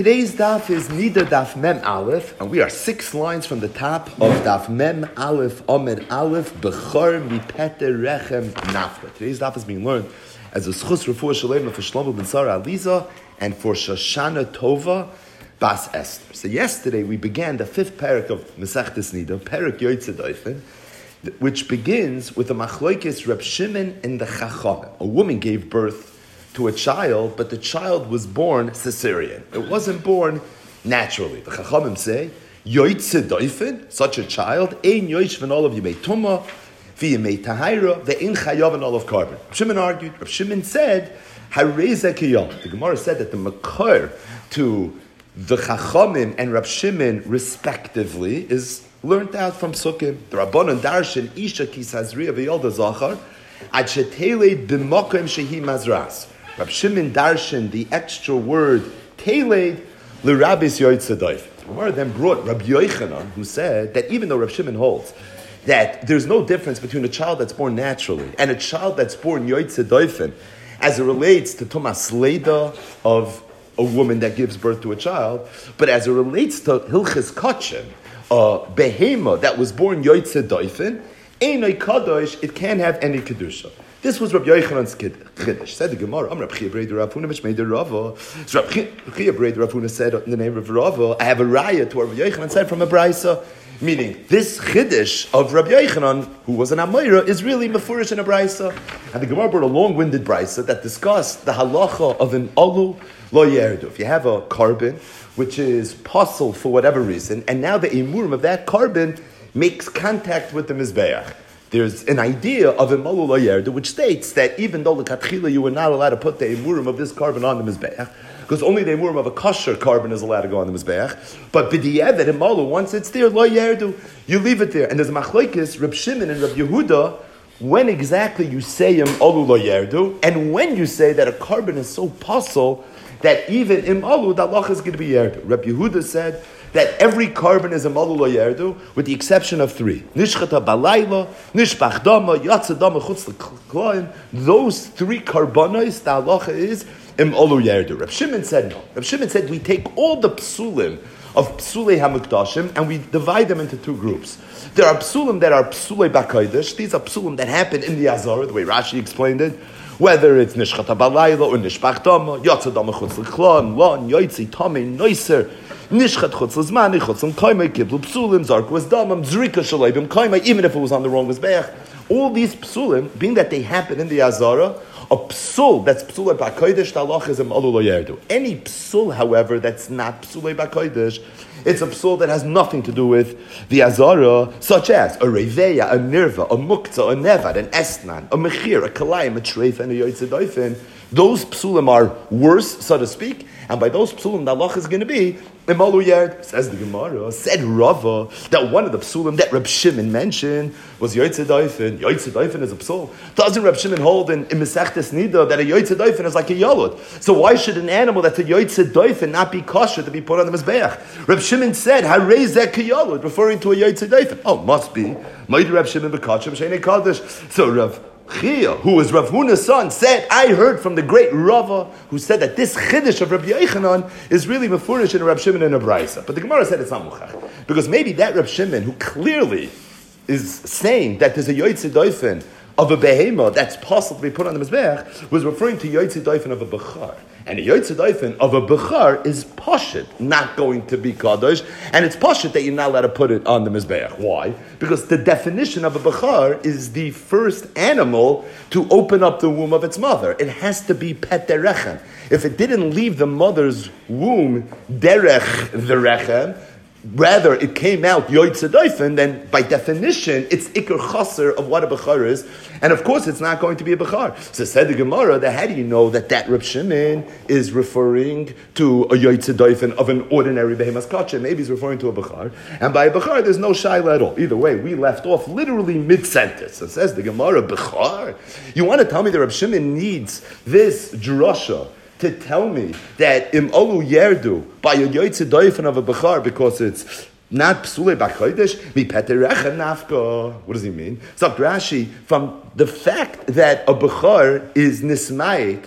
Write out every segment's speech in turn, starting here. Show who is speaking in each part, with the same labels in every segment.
Speaker 1: Today's daf is Nida Daf Mem Aleph, and we are 6 lines from the top of Daf Mem Aleph Amid Aleph Bechor Mipete Rechem Nafka. Today's daf is being learned as a Schus Refuah Shalem for Shlomo ben Sarah Aliza and for Shoshana Tova Bas Esther. So yesterday we began the 5th parak of Masechtes Nida, Parak Yotzei Doifen, which begins with the Machlokes Reb Shimon and the Chachamim. A woman gave birth to a child, but the child was born cesarean. It wasn't born naturally. The Chachamim say, Yotzei Doifen, such a child, Ein Yoish v'nol of Yimei Tumah, v'Yimei Tahira, ve'Ein Chayav v'nol of Karban. Reb Shimon argued. Reb Shimon said, Harei Kiyom. The Gemara said that the Makar to the Chachamim and Reb Shimon, respectively, is learned out from Sukkim. The Rabbanon Darshan, Isha Kisazriya v'Yolda Zachar, Ad Shetele b'Mokem Shehi Mazras. Reb Shimon Darshan, the extra word, Teled, l'Rabbis Yotzei Doifen. The Gemara then brought Rabbi Yochanan, who said that even though Reb Shimon holds that there's no difference between a child that's born naturally and a child that's born Yotzei Doifen, as it relates to Tumas Leda of a woman that gives birth to a child, but as it relates to Hilchis Kachem, a behema that was born Yotzei Doifen, Einay Kadosh, it can't have any Kedusha. This was Rabbi Yochanan's Chiddush. Said the Gemara, Rabbi Chia Brei Rav Huna Mishmei Rava. So Rabbi Chia Brei Rav Huna said in the name of Rava, I have a raya to what Rabbi Yochanan said from a Braisa. Meaning, this Chiddush of Rabbi Yochanan, who was an Amoira, is really Mefurish in a Braisa. And the Gemara brought a long-winded Braisa that discussed the halacha of an Alu Lo Yerdu. If you have a carbon, which is puzzled for whatever reason, and now the Emurim of that carbon makes contact with the Mizbeach. There's an idea of a Malu Lo Yerdu, which states that even though l'katchila you were not allowed to put the emurim of this carbon on the mizbeach, because only the emurim of a kosher carbon is allowed to go on the mizbeach, but b'di'evet in Malu, once it's there, Lo Yerdu, you leave it there. And there's a machlokes, Reb Shimon and Reb Yehuda, when exactly you say im Alu Lo Yerdu, and when you say that a carbon is so puzzle that even im Alu, the Allah is going to be Yerdu. Reb Yehuda said that every carbon is a Malu Lo Yerdu, with the exception of 3. Nishchata balayla, nishbach dama, yatsa dama chutz l'klayim. Those 3 carbonos, the halacha is im Malu Yerdu. Reb Shimon said no. Reb Shimon said we take all the psulim of psulei hamukdashim and we divide them into 2 groups. There are psulim that are psulei bakaydish. These are psulim that happen in the Azara, the way Rashi explained it. Whether it's nishchata balayla or nishbach dama, yatsa dama chutz l'klayim, lon, yoitzi, tamei, noiser, Nishchat chutz l'zman, chutz l'kaimai, kiblu psulim, zark was damam, zrika shalaybim kaimai, even if it was on the wrong mizbeach. All these psulim, being that they happen in the Azara, a psul that's psulei b'kodesh, the halach is a Malu Lo Yerdu. Any psul, however, that's not psulei b'kodesh, it's a psul that has nothing to do with the Azara, such as a reveya, a nirva, a muktzah, a nevad, an esnan, a mechir, a kalayim, a treif, and a yotzei doifen. Those psulim are worse, so to speak, and by those psulim, the halach is going to be Malu Yerd. Says the Gemara, said Rava, that one of the psulim that Reb Shimon mentioned was Yotzei Doifen. Yotzei Doifen is a psul. Doesn't Reb Shimon hold in Masechtes Nida that a Yotzei Doifen is like a yolot? So why should an animal that's a Yotzei Doifen not be kosher to be put on the Mizbeach? Reb Shimon said, Harei zeh kiyolot, referring to a Yotzei Doifen. Oh, must be. Might Reb Shimon bekachem sheinei kadosh. So Rav Chia, who was Rav Huna's son, said, I heard from the great Rava, who said that this Chiddush of Rabbi Yochanan is really mefurish in Reb Shimon and a Braisa. But the Gemara said it's not muchach. Because maybe that Reb Shimon, who clearly is saying that there's a Yotzei Doifen of a behema that's possible to be put on the Mizbeach, was referring to Yotzei Doifen of a Bechar. And a Yotzei Doifen of a Bechar is pashut, not going to be Kadosh, and it's pashut that you're not allowed to put it on the Mizbeach. Why? Because the definition of a Bechar is the first animal to open up the womb of its mother. It has to be pet derechem. If it didn't leave the mother's womb derech the rechem, rather it came out Yotzei Doifen, then by definition it's ikar chaser of what a Bechar is, and of course it's not going to be a Bechar. So said the Gemara, that how do you know that Reb Shimon is referring to a Yotzei Doifen of an ordinary behemas kachem? Maybe he's referring to a Bechar, and by a Bechar there's no shaila at all. Either way, we left off literally mid-sentence. So says the Gemara, Bechar? You want to tell me that Reb Shimon needs this drasha to tell me that im Alu Yerdu by a Yotzei Doifen of a Bechar because it's not psulei b'kodesh mi peterechem nafka. What does he mean? So Rashi, from the fact that a Bechar is nismayit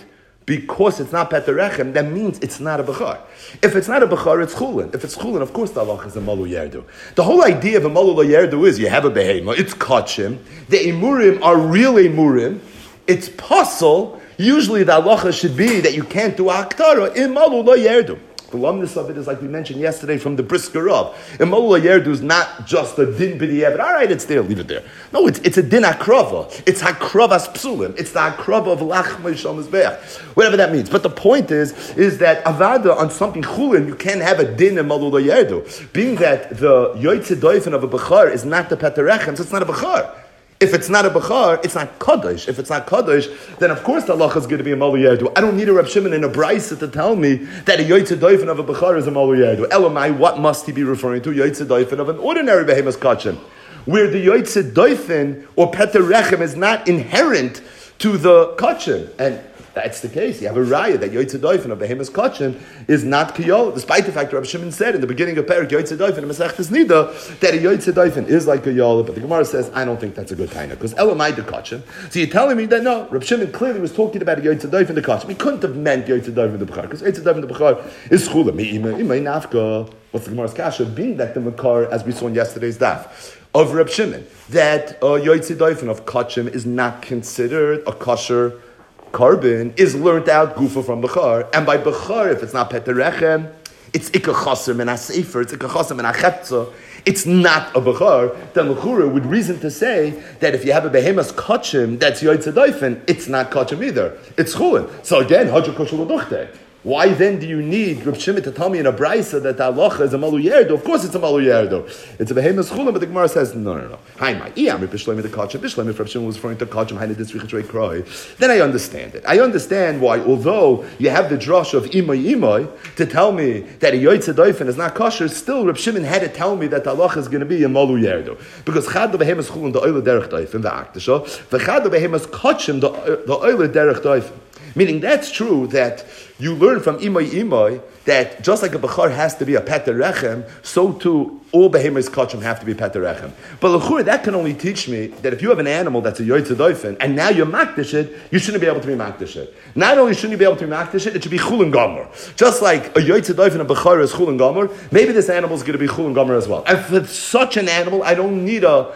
Speaker 1: because it's not Peterechem, that means it's not a Bechar. If it's not a Bechar, it's Chulin. If it's Chulin, of course the halacha is a Malu Yerdu. The whole idea of a Malu Yerdu is you have a Behema, it's Kachim, the Emurim are real Emurim, it's puzzle. Usually the halacha should be that you can't do Aktara in Malu Yerdu. The lumness of it is like we mentioned yesterday from the Brisker Rav. In Malu Yerdu is not just a din b'di'evet. All right, it's there, leave it there. No, it's a din hakrava. It's hakravas psulim. It's the hakrava of lachma shal mizbeach. Whatever that means. But the point is that avada on something chulin, you can't have a din in Malu Yerdu. Being that the yoytze doifen of a bechar is not the peterechem, so it's not a bechar. If it's not a Bechar, it's not Kaddish. If it's not Kaddish, then of course the halacha is going to be a Malu Yerdu. I don't need a Reb Shimon in a Brisa to tell me that a Yoytze Doifen of a Bechar is a Malu Yerdu. Elamai, what must he be referring to? Yoytze Doifen of an ordinary Behemoth Kachim, where the Yoytze Doifen or Peter Rechem is not inherent to the Kachim. And that's the case. You have a raya that Yoytze Doifen of Behemoth Kachim is not Kiyol, despite the fact that Rabbi Shimon said in the beginning of Perik Yoytze Doifen in Masechtas Nida that a Yoytze Doifen is like a Yol, but the Gemara says, I don't think that's a good taina, because Elamai the Kachim. So you're telling me that no, Rabbi Shimon clearly was talking about a Yoytze Doifen the Kachim. He couldn't have meant Yoytze Doifen the Bechar, because Yoytze Doifen the Bechar is Chula, Imay Nafka. What's the Gemara's kasha? Being that the Makar, as we saw in yesterday's daf, of Rabbi Shimon, that Yoytze Doifen of Kachim is not considered a kosher carbon, is learnt out gufa from Bechar, and by Bechar, if it's not Peterechem, it's Ikka Chasim and Asefer, it's Ikka Chasim and Achetza, it's not a Bechar, then Lechura would reason to say that if you have a Behemoth Kachim that's Yoytze Doifen, it's not Kachim either, it's Chulin. So again, Hadra Kosher L'Duchte. Why then do you need Reb Shimon to tell me in a brisa that the halacha is a Malu Yerdu? Of course it's a Malu Yerdu. It's a Behemoth Chulin, but the Gemara says, no. Hi, my Iyam, Bishleim the Kachim. Bishleim, if Reb Shimon was referring to Kachim, Hained Ditzrich Kroi, then I understand it. I understand why, although you have the drush of Imay to tell me that a Yoytze Doifen is not kosher, still Reb Shimon had to tell me that the halacha is going to be a Malu Yerdu. Because Chad the Behemoth Chulin, the Oile Derech Doifen, the Aktasha, V'chad the Behemoth Kachim, the Oile Derech Doifen. Meaning that's true that you learn from Imay that just like a Bechar has to be a Peter Rechem, so too all Behemoths Kachim have to be Peter Rechem. But L'chur, that can only teach me that if you have an animal that's a Yoytze Doifen, and now you're Makdish it, you shouldn't be able to be Makdish it. Not only shouldn't you be able to be Makdish it, it should be Chulin Gomer. Just like a Yoytze Doifen and Bechar is Chulin Gomer, maybe this animal is going to be Chulin Gomer as well. And for such an animal, I don't need a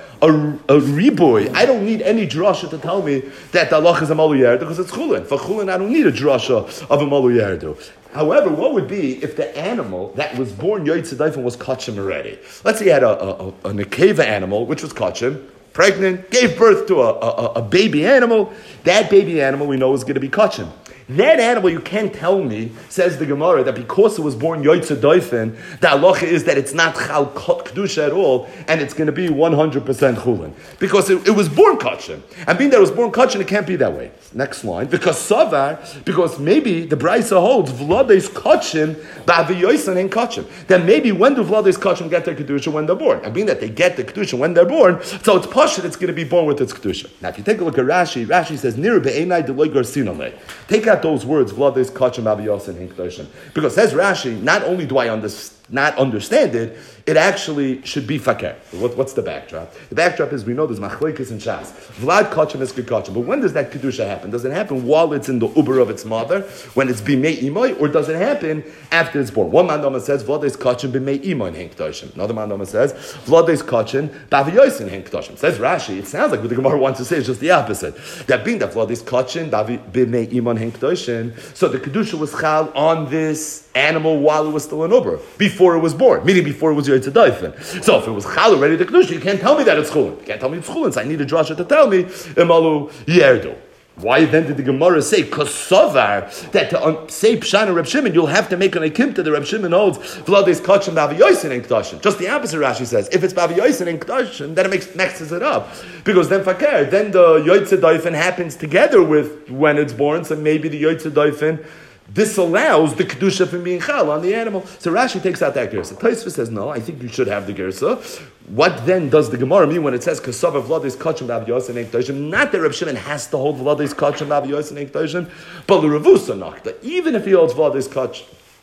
Speaker 1: riboy. I don't need any drasha to tell me that the halach is a Malu Yerdu because it's Chulin. For Chulin, I don't need a drasha of a Malu Yerdu. However, what would be if the animal that was born Yoytze Doifen was Kachim already? Let's say you had a Nekeva animal, which was Kachim, pregnant, gave birth to a baby animal. That baby animal we know is going to be Kachim. That animal, you can't tell me, says the Gemara, that because it was born Yoytze Doifen, the halacha is that it's not Chal Kedusha at all, and it's going to be 100% Chulin. Because it was born Kachim. And being that it was born Kachim, it can't be that way. Next line. Because Savar, because maybe the Brisa holds, Vlades Kachim, Ba'aviyoysan and Kachim. Then maybe when do Vlades Kachim get their Kedusha? When they're born. And being that they get the Kedusha when they're born, so it's Pashut, it's going to be born with its Kedusha. Now if you take a look at Rashi says, Nir be'enai deloy garsinale. Take out those words, Vlades Kachim, Ba'aviyoysan and Kedoshim. Because says Rashi, not only do I not understand it, it actually should be fakir. What's the backdrop? The backdrop is we know there's machlekes and shas. Vlad kachim is kachim. But when does that kedusha happen? Does it happen while it's in the uber of its mother, when it's bimei imoy, or does it happen after it's born? One mandama says Vlad is kachim bimei imoy and hen kedoshim. Another mandama says Vlad is kachim baviyos and hen kedoshim. Says Rashi, it sounds like what the Gemara wants to say is just the opposite. That being that Vlad is kachim bimei imoy and hen kedoshim, so the kedusha was chal on this animal while it was still an uber, before it was born, meaning before it was Yoytze Doifen. So if it was chal already the kedusha, you can't tell me that it's chulin. You can't tell me it's chulin. So I need a drasha to tell me Malu Yerdu. Why then did the Gemara say Kosovar that to say Pshan Reb Shimon you'll have to make an akim to the Reb Shimon holds Vlades Kachim B'Aviyoysin and Kedushin? Just the opposite. Rashi says if it's B'Aviyoysin and Kedushin, then it mixes it up because then fakir, then the Yoytze Doifen happens together with when it's born. So maybe the Yoytze Doifen disallows the kedusha from being chal on the animal. So Rashi takes out that gersa. Tosfos says no. I think you should have the gersa. What then does the Gemara mean when it says kasava v'ladis kachim b'aviyos and ekdoshim? Not that Reb Shimon has to hold v'ladis kachim b'aviyos and ekdoshim, but the revusa nakta. Even if he holds v'ladis kachim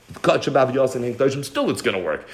Speaker 1: Still, it's going to work.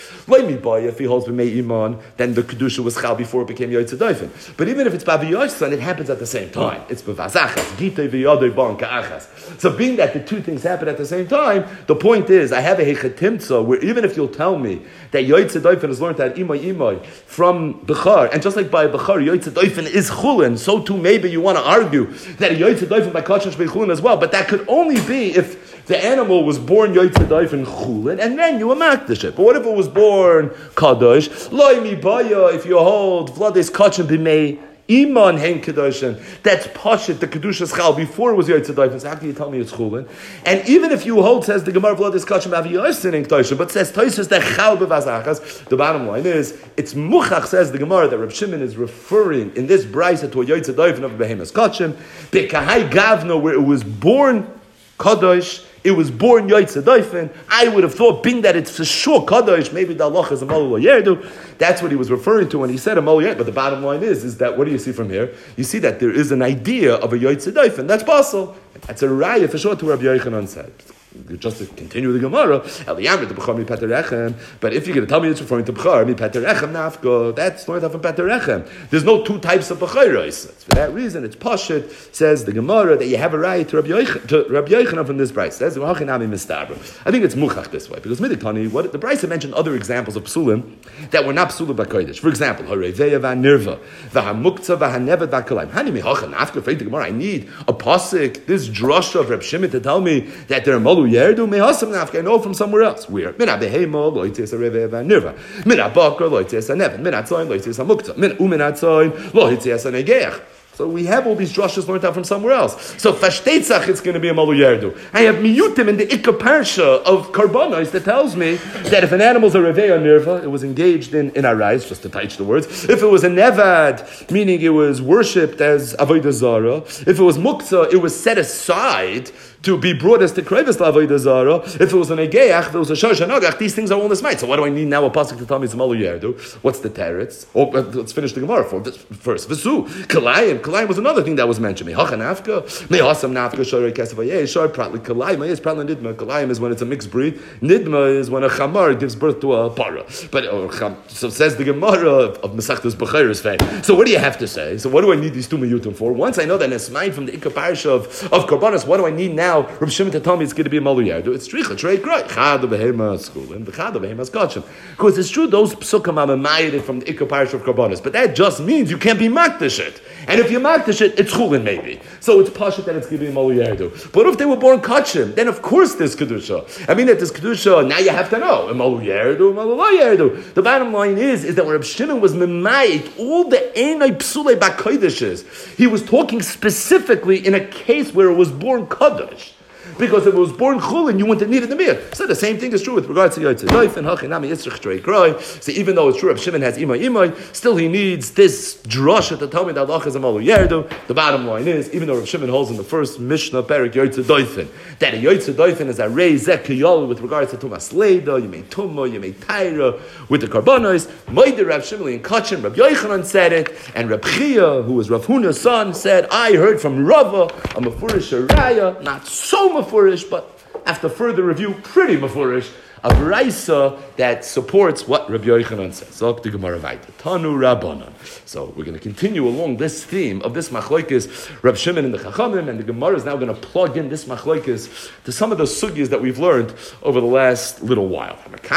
Speaker 1: If he holds b'mei iman, then the kedusha was chal before it became yoytze doifen. But even if it's b'aviyossan, it happens at the same time. It's b'vazachas, gitei v'yadei ban ka'achas. So being that the two things happen at the same time, the point is, I have a hechatimtza where even if you'll tell me that yoytze doifen is learned at imay from bechar, and just like by bechar, yoytze doifen is chulin, so too maybe you want to argue that a yoytze doifen by kachon shbei chulin as well, but that could only be if the animal was born yoytze doifen chulin, and then you amakdish it. But what if it was born kadosh? Loi mi baya, if you hold vlades kachon b'mei iman hen kedushin, that's pashit the kedusha's chal before it was yoytze doifen. So how can you tell me it's chulin? And even if you hold, says the gemara vlades kachon b'aviyossin hen kedushin, but says toisus that chal b'vazachas. The bottom line is it's muchach, says the gemara, that Reb Shimon is referring in this brisa to a yoytze doifen of behemas kachon bekahai gavno, where it was born kadosh. It was born Yoytze Doifen. I would have thought, being that it's for sure Kadosh, maybe the Allah is a Malu Yerdu. That's what he was referring to when he said a Malu Yerdu. But the bottom line is that, what do you see from here? You see that there is an idea of a Yoytze Doifen. That's possible. That's a raya for sure to Rabbi Yochanan said. Just to continue the Gemara, Eliyamrit the Bechar mi Peter Rechem. But if you're going to tell me it's referring to Bechar mi Peter Rechem nafko, that's not from Peter Rechem. There's no two types of Becharos. For that reason, it's Pashit, says the Gemara, that you have a right to Rabbi Yochanan from this price. Says Hachinami Mistabra. I think it's Muchach this way because Midiktani, what the Brisa mentioned other examples of psulim that were not psulim b'kodesh. For example, Hareveya v'Nirva, v'Hamuktzah v'Hanevet v'Kalayim. Hani mihachan nafka the Gemara. I need a pasuk, this drasha of Reb Shimon to tell me that they're malu yerdu mehasam nafka. I know from somewhere else. Where mina behema loitzes Hareveya v'Nirva, mina bakar loitzes Hanevet, mina tzayin loitzes Hamuktzah, mina tzayin loitzes Hanegeach. So we have all these drushes learned out from somewhere else. So Fashtetzach, it's going to be a Malu Yerdu. I have Miyutim in the Ikka Parsha of Karbanos that tells me that if an animal's a Revei or Nirva, it was engaged in Arais, just to touch the words. If it was a Nevad, meaning it was worshipped as Avodah Zarah. If it was Muktzah, it was set aside to be brought as to Krevis Avodah Zarah. If it was an Egeach, if it was a Shosh Nagach, these things are all in this might. So why do I need now a pasuk to tell me it's a Malu Yerdu? What's the teretz? Oh, let's finish the Gemara first. V'su, Kalayim was another thing that was mentioned. Mehacha nafka, mehasam nafka, shorei kesavayeh, shor pratli kalayim. Yes, pratli nidma. Kalayim is when it's a mixed breed. Nidma is when a chamar gives birth to a para. But so says the Gemara of Masechtas Bechiros fame. So what do you have to say? So what do I need these two miyutim for? Once I know that Nesmain from the Ikka Parsha of Karbanos, what do I need now? Reb Shimon to tell me it's going to be a Malu Yerdu. It's tricha, trei groi. Chad behema skulin, v'chad behema skachim. Because it's true, those psukim are ma'ayed from the Ikka Parsha of Karbanos, but that just means you can't be makdish it. And if you makdish it, it's chulin maybe. So it's pashut that it's going to be a Malu Yerdu. But if they were born kachim, then of course there's kedusha. I mean that there's kedusha. Now you have to know a Malu Yerdu, Malu lo Yerdu. The bottom line is that when Reb Shimon was memayit all the enay psulei bakoydeshes, he was talking specifically in a case where it was born kadosh. Because if it was born chulin, you wouldn't need it in the mir. So the same thing is true with regards to Yotzei Doifen, Hachinami Yitzchak Trei Kroi. So even though it's true, Reb Shimon has imay, still he needs this drasha to tell me that Allah is a Malu Yerdu. The bottom line is, even though Reb Shimon holds in the first Mishnah Perik Yotzei Doifen, that a Yotzei Doifen is a rei zekiyol with regards to Tumas Leida, you made Tumma, you made Taira, with the Karbanos, Moide Reb Shimon and Kachin, Reb Yochanan said it, and Reb Chia, who was Rav Huna's son, said, I heard from Rava, a Mefurish Araya, not so Mefurish, but after further review, pretty Mefurish, a Braisa that supports what Rabbi Yochanan says. So the Gemara Vaita, Tanu Rabbanan. So we're going to continue along this theme of this machlokes, Reb Shimon and the Chachamim, and the Gemara is now going to plug in this machlokes to some of the sugyas that we've learned over the last little while.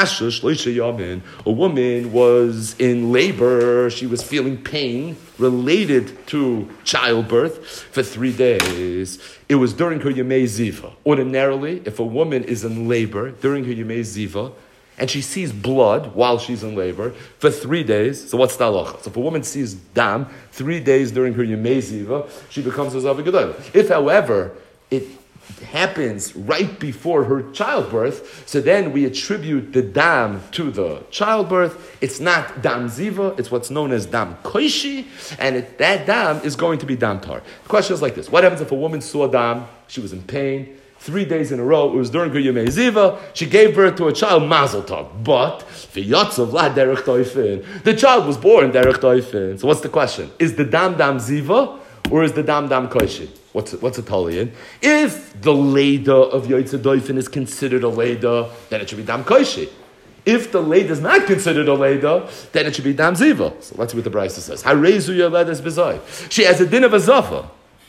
Speaker 1: A woman was in labor, she was feeling pain related to childbirth for 3 days. It was during her Yemei Ziva. Ordinarily, if a woman is in labor during her Yemei Ziva, and she sees blood while she's in labor for 3 days, so what's the halacha? So if a woman sees dam 3 days during her Yemei Ziva, she becomes a Zav Gedolah. If, however, it happens right before her childbirth, so then we attribute the dam to the childbirth. It's not dam ziva, it's what's known as dam koishi, and that dam is going to be dam tar. The question is like this: what happens if a woman saw dam, she was in pain, 3 days in a row, it was during her Yemei Ziva, she gave birth to a child, Mazel Tov, but v'yatzav la derech toifin, the child was born derech toifin. So what's the question? Is the dam ziva, or is the dam koishi? What's a talian? If the leda of Yoitza Doifin is considered a leda, then it should be dam koishi. If the leda is not considered a leda, then it should be dam ziva. So let's see what the Brisa says. Harezu yoledes bezayv. She has a din of a zafa.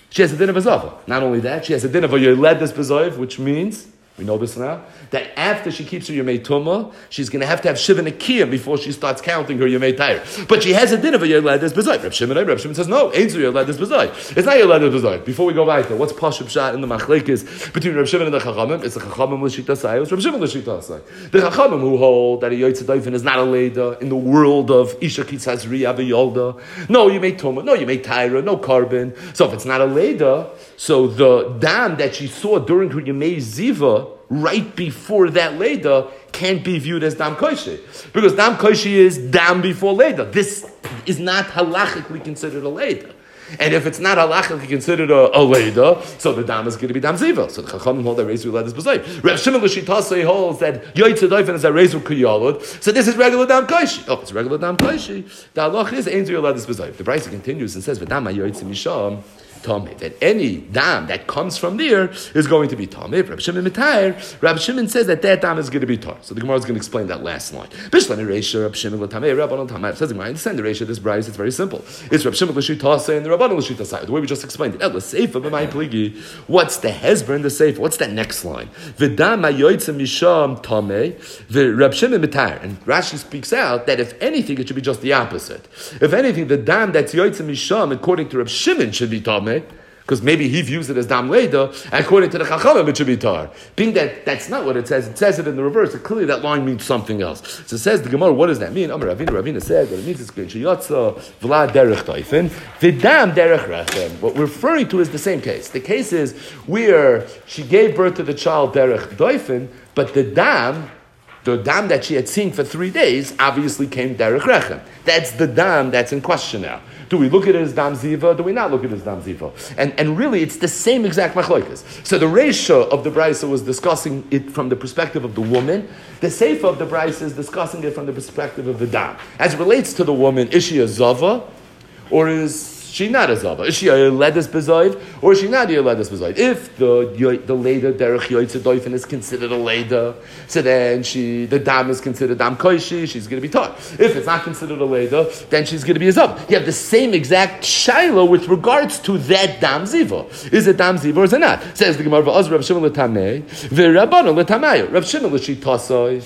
Speaker 1: Not only that, she has a din of a yoledes bezayv, which means, we know this now, that after she keeps her Yomei Tumah, she's going to have Shiva Nekiyah before she starts counting her Yomei Tair. But she has a din of a Yerledes B'zayv. Reb Shimon says, no, ain't so Yerledes B'zayv. It's not Yerledes B'zayv. Before we go back there, what's Pashup Shah in the Machlekes between Reb Shimon and the Chachamim? It's the Chachamim L'shita Sai, it's Reb Shimon L'shita Sai. The Chachamim who hold that a Yoitza Doifin is not a Leda in the world of Isha Kitzazri Aviyolda. No, Yomei Tumah, no Yomei Taira, no carbon. So if it's not a Leda, so the dam that she saw during her Yomei Ziva, right before that Leda, can't be viewed as Dam Koishi. Because Dam Koishi is Dam before Leda. This is not halachically considered a Leda. And if it's not halachically considered a Leda, so the Dam is going to be Dam Ziva. So the Chachamim hold that Rezu Ledes B'zayv. Reb Shimon L'Shitase holds that Yoitza Doifin is a Rezu Kiyalud. So this is regular Dam Koishi. Oh, it's regular Dam Koishi. The halach is Ein Zu Ledes B'zayv. The Brisa continues and says, V'dam HaYoitza Misham, Tomei, that any dam that comes from there is going to be Tomei. Rabbi Shimon Mitair, Rabbi Shimon says that dam is going to be Tar. So the Gemara is going to explain that last line. Bishlan Reisha, Rabbi Shimon L'Tamei, Rabbanon Tamei. Says the Gemara, I understand the Reisha of this Brayos, it's very simple. It's Rabbi Shimon L'Shitase and the Rabbanon L'Shitase. The way we just explained it. Ela Seifa b'may pligi. What's the Hezber in the Seifa? What's that next line? V'dam ha'yoytza misham Tomei, v'Rabbi Shimon Mitair. And Rashi speaks out that if anything, it should be just the opposite. If anything, the dam that's yoytza misham, according to Rabbi Shimon, should be Tomei. Because maybe he views it as Dam Leda, and according to the Chachamim, it should be Tar. Being that that's not what it says it in the reverse. So clearly that line means something else. So it says the Gemara, what does that mean? Amar Ravina said, what it means is Sheyatza Vlad Derech Doifin, Vidam Derech Rechem. What we're referring to is the same case. The case is where she gave birth to the child Derech Doifin, but the dam that she had seen for 3 days, obviously came Derech Rechem. That's the dam that's in question now. Do we look at it as Dam Ziva? Do we not look at it as Dam Ziva? And really, it's the same exact machlokas. So the Reisha of the Brisa was discussing it from the perspective of the woman. The Seifa of the Brisa is discussing it from the perspective of the Dam. As it relates to the woman, is she a Zava? Or is she not a Zava? Is she a Ledes Bezoiv? Or is she not a Ledes Bezoiv? If the Leda Derech Yoitza Doifin is considered a Leda, so then the Dam is considered Dam Koishi, she's going to be taught. If it's not considered a Leda, then she's going to be a Zava. You have the same exact Shaila with regards to that Dam Ziva. Is it Dam Ziva or is it not? Says the Gemara, V'az Rav Shimon L'Tamei, V'Rabbanon L'Tamayu. Rav Shimon L'Shitasoi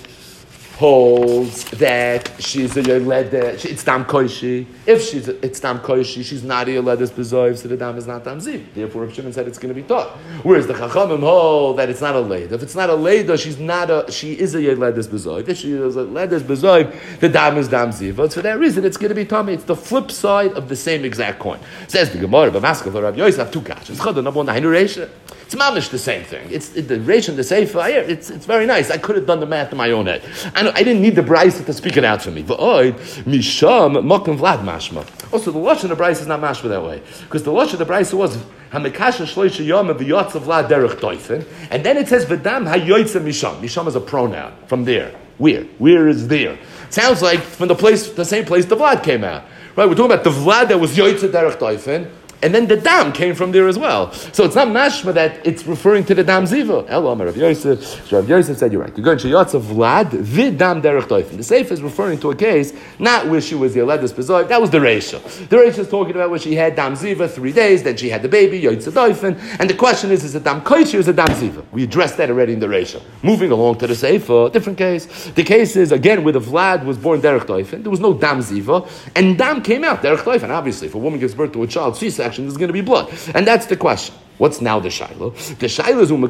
Speaker 1: holds that she's a Yoleda, it's Dam Koishi. If it's Dam Koishi, she's not a Yoledes B'zoiv, so the Dam is not Dam Ziv. Therefore, Rav Shimon said it's going to be taught. Whereas the Chachamim hold that it's not a Leda. If it's not a Leda, she is a Yoledes B'zoiv. If she is a Yoledes B'zoiv, the Dam is Dam Ziv. So for that reason, it's going to be Tomei. It's the flip side of the same exact coin. Says the Gemara, but Maskal Rav Yosef, two kashas. Chada, number one, the Hainu Reisha. It's mamish the same thing. The Reish and the Seifa. It's very nice. I could have done the math in my own head. I didn't need the Brisa to speak it out for me. V'oid misham mokum vlad mashma. Also, the lashon of the Brisa is not mashma that way, because the lashon of the Brisa was hamikasha shloisha yom v'yotza vlad derech doifin, and then it says v'dam hayoytza misham. Misham is a pronoun from there. Where is there? Sounds like from the same place the vlad came out. Right? We're talking about the vlad that was yoytza derech doifin. And then the dam came from there as well. So it's not mashma that it's referring to the dam ziva. Hello, Rav Yosef. Rav Yosef said, you're right. You're going to Sheyatza Vlad, Vidam Derech Doifin. The Seif is referring to a case, not where she was the Yoledes B'zoiv. That was the Reisha. The Reisha is talking about where she had dam ziva 3 days, then she had the baby, Yoitza Doifin. And the question is it dam koichi or is it dam ziva? We addressed that already in the Reisha. Moving along to the Seif, different case. The case is, again, where the Vlad was born Derech Doifin. There was no dam ziva. And dam came out, Derech Doifin. Obviously, if a woman gives birth to a child, C-section, there's going to be blood. And that's the question. What's now the Shiloh? The Shiloh is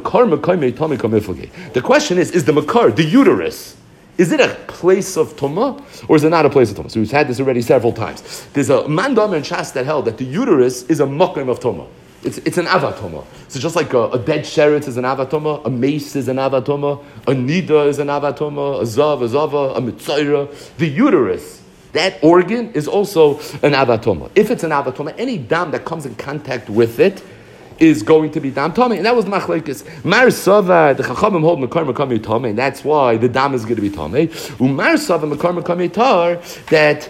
Speaker 1: the question is the Makar, the uterus, is it a place of Tumah or is it not a place of Tumah? So we've had this already several times. There's a Mandam and Shas that held that the uterus is a Makom of Tumah. It's an avatoma. So just like a dead sheretz is an avatoma, a mace is an avatoma, a nida is an avatoma, a zav, a zava, a mitzayra. The uterus, that organ is also an avatoma. If it's an avatoma, any dam that comes in contact with it
Speaker 2: is going to be dam tummy, and that was machlekes. Mar Sava, the Chachamim hold Makar Makam Tummy, and that's why the dam is going to be tummy. Umar Sava Makar Makam Tar, that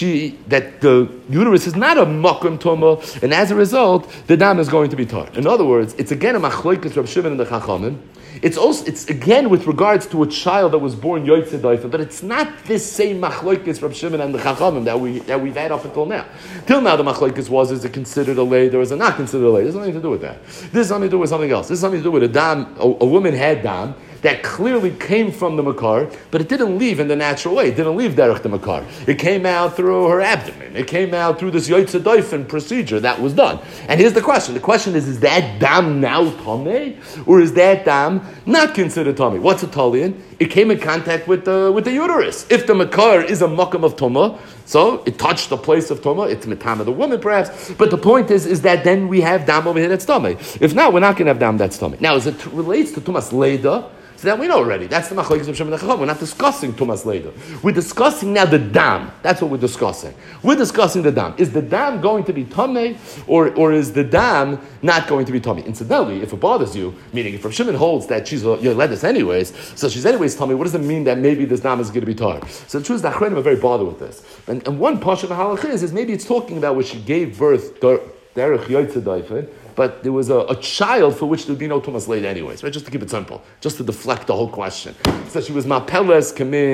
Speaker 2: the uterus is not a makom tuma, and as a result, the dam is going to be tar. In other words, it's again a machlekes Rab Shimon and the Chachamim. It's again with regards to a child that was born Yotzei Doifen, but it's not this same machlokes Rab Shimon and the Chachamim that we've had up until now. Till now, the machlokes was: is it considered a laid or is it not considered a laid? There's nothing to do with that. This has something to do with something else. This has something to do with a dam. A woman had dam that clearly came from the makar, but it didn't leave in the natural way. It didn't leave derech the makar. It came out through her abdomen. It came out through this Yotzei Doifen procedure that was done. And here's the question. The question is that dam now tameh, or is that dam not considered tameh? What's a talian? It came in contact with the uterus. If the makar is a makam of tumah, so it touched the place of tumah, it's mitam of the woman perhaps. But the point is that then we have dam over here that's tameh. If not, we're not going to have dam that's tameh. Now, as it relates to tumas leda, so that we know already. That's the machlokes of Shem and Chacham. We're not discussing tumas later. We're discussing now the dam. That's what we're discussing. We're discussing the dam. Is the dam going to be tameh, or is the dam not going to be tameh? Incidentally, if it bothers you, meaning if Rav Shimon holds that she's a yoledis anyways, so she's anyways tameh, what does it mean that maybe this dam is going to be tar? So the truth is that Achronim are very bothered with this. And one part of the halach is maybe it's talking about where she gave birth derech Yotzei Doifen, but there was a child for which there would be no tumas later anyways, right? Just to keep it simple, just to deflect the whole question. So she was mapeles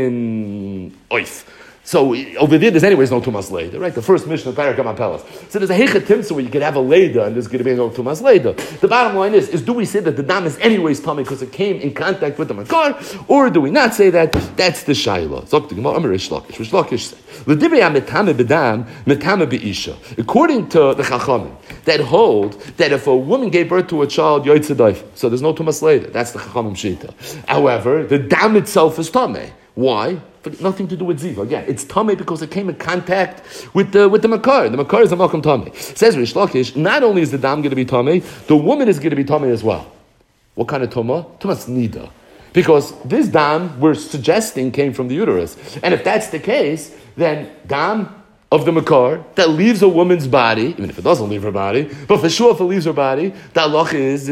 Speaker 2: kamin oif. So over there's anyways no tumas later, right? The first mission of Parak mapeles. So there's a hechet timsa where you could have a later and there's going to be no tumas later. The bottom line is do we say that the dam is anyways tummy because it came in contact with the makar, or do we not say that? That's the shayla. Zok the Gemara Amar Rish Lakish. Rish Lakish said, "L'divrei metame bedam, metame beisha." According to the Chachamim, that hold that if a woman gave birth to a child, Yotzei Doifen, so there's no tumas later. That's the Chachamim shita. However, the dam itself is tameh. Why? But nothing to do with ziva. Again, it's tameh because it came in contact with the makar. The makar is a makom tameh. Says Rish Lakish, not only is the dam going to be tameh, the woman is going to be tameh as well. What kind of tumah? Tumas nida. Because this dam we're suggesting came from the uterus. And if that's the case, then dam of the makar that leaves a woman's body, even if it doesn't leave her body, but for sure if it leaves her body, the halach is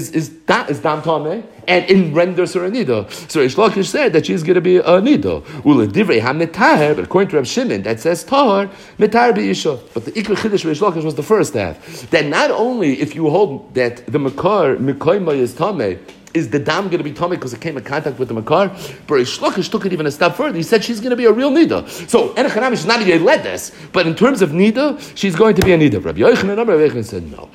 Speaker 2: dam tameh, and it renders her a nida. So Rish Lakish said that she's going to be a nida. Ula divrei ha-metaher, but according to Rav Shimon, that says tahar, metar be'isha. But the ikar chiddush Rish Lakish was the first half. That not only if you hold that the makar, mikoyma is tameh, is the dam going to be tummy because it came in contact with the makar? But Rish Lakish took it even a step further. He said she's going to be a real nida. So Enochanami is not a yeledes, but in terms of nida, she's going to be a nida. Rabbi Yochanan said no.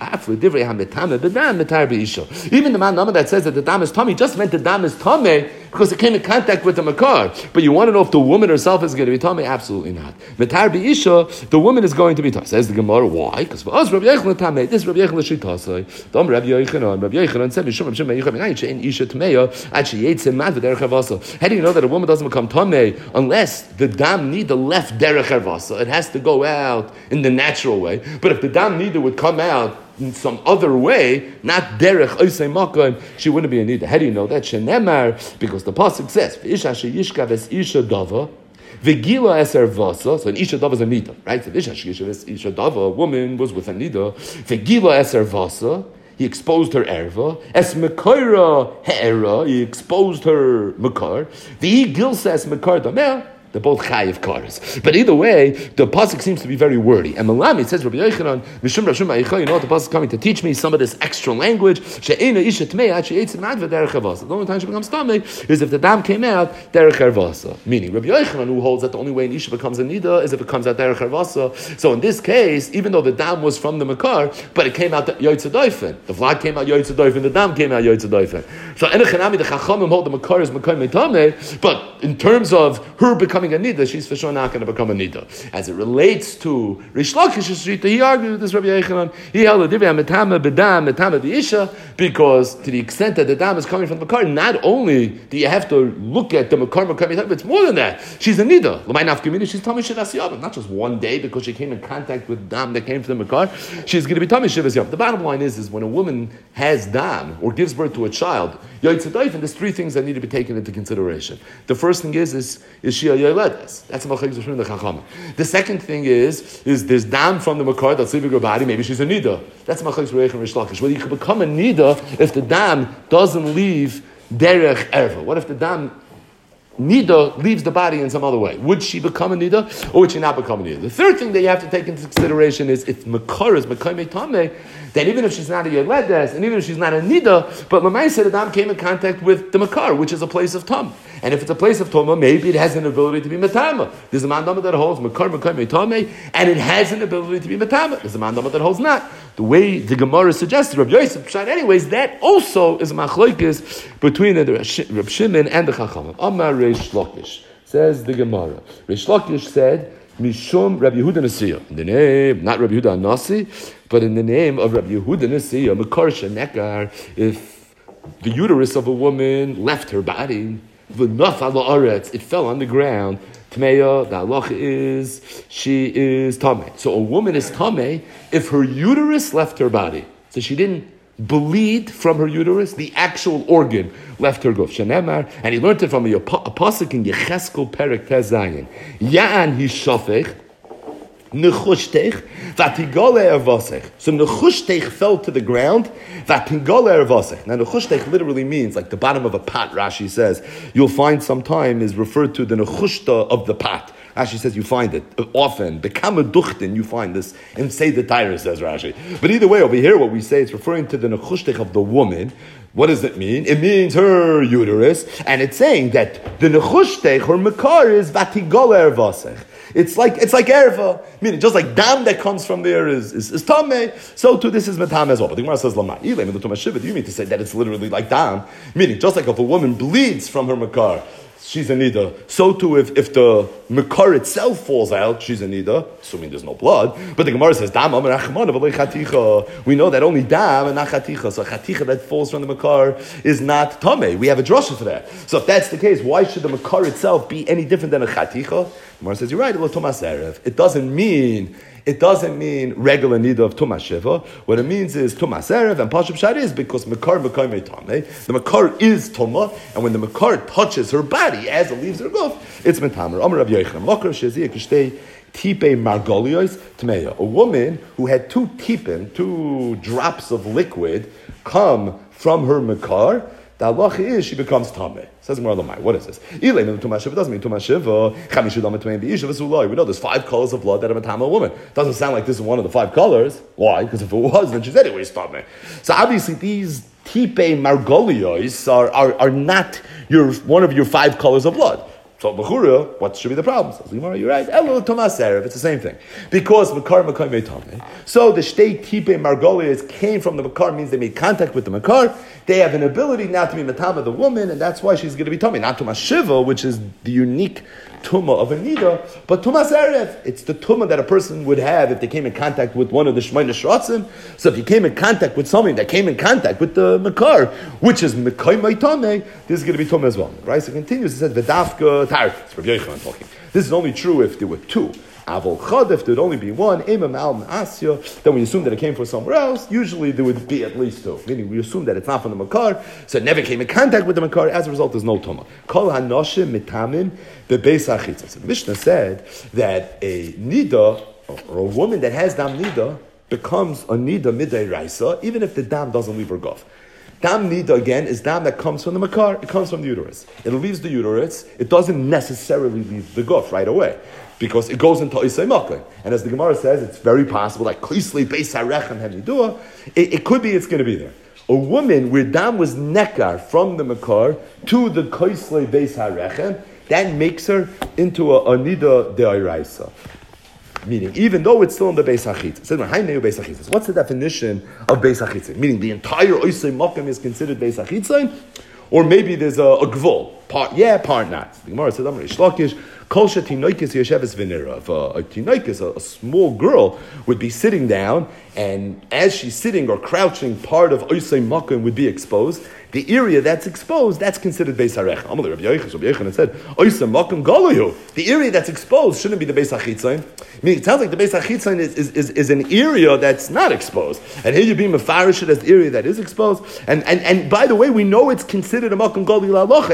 Speaker 2: Even the man that says that the dam is tummy just meant the dam is tummy because it came in contact with the makar. But you want to know if the woman herself is going to be tummy? Absolutely not. Metar be'isha, the woman is going to be tummy. Says the Gemara, why? Because for us, Rabbi Yochanan tummy. This Rabbi Yochanan shitasai. Rabbi Yochanan said, how do you know that a woman doesn't become tameh unless the dam nida left derech harvasa? It has to go out in the natural way. But if the dam nida would come out in some other way, not derech oisei makam, she wouldn't be a nida. How do you know that? Shenemar, because the pasuk says, "Isha sheyishka ves isha dava." Vegila eser vasa, so an isha dava is a nida, right? So isha dava, a woman was with a nida. Vegila eser vasa. He exposed her erva. Es mekaira he'era. He exposed her mekar. The gilsa es mekar dameh. They're both chayiv cars. But either way, the pasuk seems to be very wordy. And Malami says, Rabbi Yochanan, Mishum Rashum Ayicha, you know what the pasuk is coming to teach me? Some of this extra language. She'ena isha tmei ad she'etzim adva derech harvasa. The only time she becomes tamei is if the dam came out derech harvasa. Meaning, Rabbi Yochanan, who holds that the only way an isha becomes a nida is if it comes out derech harvasa. So in this case, even though the dam was from the makar, but it came out Yotzei Doifen. The vlad came out Yotzei Doifen, the dam came out Yotzei Doifen. So Enochanami, the Chachamim hold the makar is makar metamei, but in terms of her becoming a nida, she's for sure not going to become a nida. As it relates to Rish Lakish's shita, he argued with this Rabbi Yochanan. He held a divrei metama bedam metama beisha, because to the extent that the dam is coming from the makar, not only do you have to look at the makar, but it's more than that. She's a nida. L'may nafkamina, she's tamei shivas yom. Not just one day because she came in contact with dam that came from the makar. She's going to be tamei shivas yom. The bottom line is when a woman has dam or gives birth to a child, Yotzei Doifen, there's three things that need to be taken into consideration. The first thing is she a Yoledes. That's a Machlekes Rishonim the Chachamim. The second thing is there's dam from the Makar that's leaving her body, maybe she's a Nida. That's Machlekes Reich and Rish Lakish. Whether you can become a Nida if the dam doesn't leave Derech Erva. What if the dam Nida leaves the body in some other way? Would she become a Nida or would she not become a Nida? The third thing that you have to take into consideration is if Makar is Mekayme Tameh, then even if she's not a Yoledes and even if she's not a Nida, but Lamaisa the dam came in contact with the Makar, which is a place of Tam. And if it's a place of Toma, maybe it has an ability to be Matama. There's a mandama that holds Makar Metame, and it has an ability to be Matama. There's a mandama that holds not. The way the Gemara suggested, Rabbi Yosef Pshat, anyways, that also is a machlokes between the Reb Shimon and the Chachamim. Amar Reish Lakish, says the Gemara. Reish Lakish said, Mishum Rabbi Yehuda Nasiya. In the name, not Rabbi Yehuda Nasi, but in the name of Rabbi Yehuda Nasiya, Makar Shenekar, if the uterus of a woman left her body, it fell on the ground. Tmeya, the halacha is she is tameh. So a woman is tameh if her uterus left her body. So she didn't bleed from her uterus, the actual organ left her guf. Shenemar, and he learned it from a pasuk in Yecheskel Perek Tezayin. Ya'an hishafech. Nechushtech, vatigole ervosech. So nechushtech fell to the ground, vatigole ervosech. Now nechushtech literally means like the bottom of a pot. Rashi says you'll find sometime is referred to the nechushta of the pot. Rashi says you find it often. The kamaduchten you find this in say the Torah, says Rashi. But either way, over here what we say it's referring to the nechushtech of the woman. What does it mean? It means her uterus, and it's saying that the nechushtech, her makar is vatigole ervosech. It's like erva, meaning just like dam that comes from there is tameh, so too this is metam as well. But the Gemara says lamai. Do you mean to say that it's literally like dam? Meaning just like if a woman bleeds from her makar, she's a nida. So too if the makar itself falls out, she's a nida, assuming there's no blood. But the Gemara says dam amar achmana v'lo chaticha. We know that only dam and not chaticha. So chaticha that falls from the makar is not tameh. We have a drasha for that. So if that's the case, why should the makar itself be any different than a chaticha? Gemara says, you're right, it doesn't mean regular nida of Tumas Sheva. What it means is Tumas Erev, and Pashup Shad is because Makar Metameh. The Makar is Tuma, and when the Makar touches her body as it leaves her guf, it's Metamer. Amar Rav Yochanan, Makar Sheziyah Kishtei Tipe Margolios Tmeya. A woman who had two drops of liquid come from her Makar, the halacha is she becomes tameh. Says Gemara Lamai. What is this? It doesn't mean tumas shiva. We know there's 5 colors of blood that are a tameh woman. It doesn't sound like this is one of the 5 colors. Why? Because if it was, then she's anyways tameh. So obviously these tipe margolios are not one of your 5 colors of blood. So b'chura, what should be the problem? Says Gemara, you're right. Elo Tomas Erev, it's the same thing. Because Makar Makar Meitame. So the shtei tipe margolios came from the Makar, means they made contact with the Makar. They have an ability now to be Matama the woman, and that's why she's going to be Tame. Not Tumas Shiva, which is the unique Tumah of a Nida, but Tumas Erev. It's the Tumah that a person would have if they came in contact with one of the Shemaina Shratzim. So if you came in contact with something that came in contact with the Makar, which is Mekai Maitame, this is going to be Tumah as well. Right? So it continues, it says, V'dafka Tarek. It's Rabbi Yochanan talking. This is only true if there were 2. Avol Chad, if there would only be 1, Imam Al Ma'asya, then we assume that it came from somewhere else. Usually there would be at least 2. Meaning we assume that it's not from the Makar, so it never came in contact with the Makar. As a result, there's no Toma. Kol HaNoshim Mitamim Bebeis HaChitza. So the Mishnah said that a Nida, or a woman that has Dam Nida, becomes a Nida Midei Raisa, even if the Dam doesn't leave her guf. Dam nida, again, is dam that comes from the makar. It comes from the uterus. It leaves the uterus. It doesn't necessarily leave the guf right away, because it goes into isay makkah. And as the Gemara says, it's very possible, like koisli beis harechem hemidua, it could be it's going to be there. A woman where dam was nekar from the makar to the koisli beis harechem, that makes her into a nida de'iraisa. Meaning, even though it's still in the Beis HaChitza. What's the definition of Beis HaChitza? Meaning, the entire Oisei Mokem is considered Beis HaChitza? Or maybe there's a gvul. Part not. The Gemara says, Amar Reish Lakish, Kol she'tinoikis yesheves v'nira. If a tinoikis, a small girl, would be sitting down, and as she's sitting or crouching, part of Oisei Mokem would be exposed. The area that's exposed, that's considered Beis HaRechem. Amalei Rabbi Yochanan said, Oisei Mokem galayu. The area that's exposed shouldn't be the Beis HaChitzayin. I mean, it sounds like the Beis HaChitzayin is an area that's not exposed. And here you're being mefarish as the area that is exposed. And by the way, we know it's considered a Mokem galayu la'alocha, Eitzel Shech.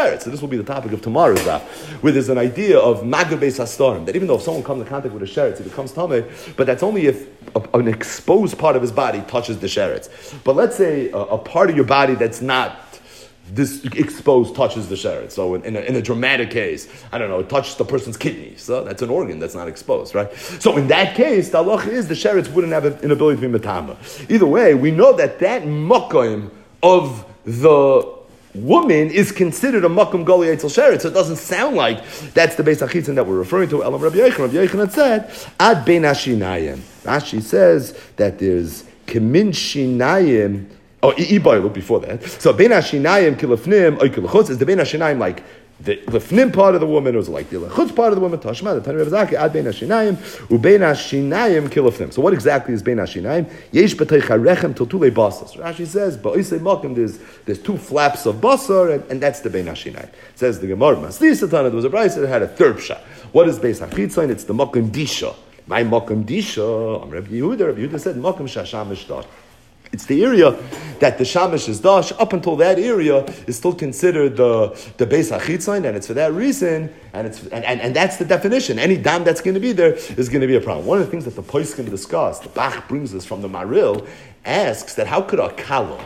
Speaker 2: sheretz. So this will be the topic of tomorrow's daf, where there's an idea of magabeis hastorim, that even though if someone comes in contact with a sheretz, he becomes tameh, but that's only if an exposed part of his body touches the sheretz. But let's say a part of your body that's not this exposed touches the sheretz. So in a dramatic case, I don't know, it touches the person's kidney. So that's an organ that's not exposed, right? So in that case, the halacha is the sheretz wouldn't have an ability to be metama. Either way, we know that makom of the woman is considered a makom goli etzel sheretz. So it doesn't sound like that's the beis hachitzin that we're referring to. Elam Rabbi Yochanan. Rabbi Yochanan said, ad bein hashinayim. Rashi says that there's kemin shinayim. Oh, look before that. So bein hashinayim kilafnim oy kilachutz is the bein hashinayim like the lefnim part of the woman, or is it like the lechutz part of the woman? Tashma the Tanu Reb Zaki ad bein hashinayim u bein hashinayim kilafnim. So what exactly is bein hashinayim? Yesh b'tei charechem tiltulei basar. So Rashi says ba'isei makom there's two flaps of basar, and that's the bein hashinayim. Says the Gemara Masli Satan. There was a brayso that had a third pshat. What is beis hachitzon? It's the makom disha. My makom disha. Rabbi Yehuda. Rabbi Yehuda said makom shasham mishtar. It's the area that the shamish is dash. Up until that area is still considered the beis hachitzon, and it's for that reason, and that's the definition. Any dam that's going to be there is going to be a problem. One of the things that the poskim discuss, the Bach brings us from the Maril, asks that how could a kala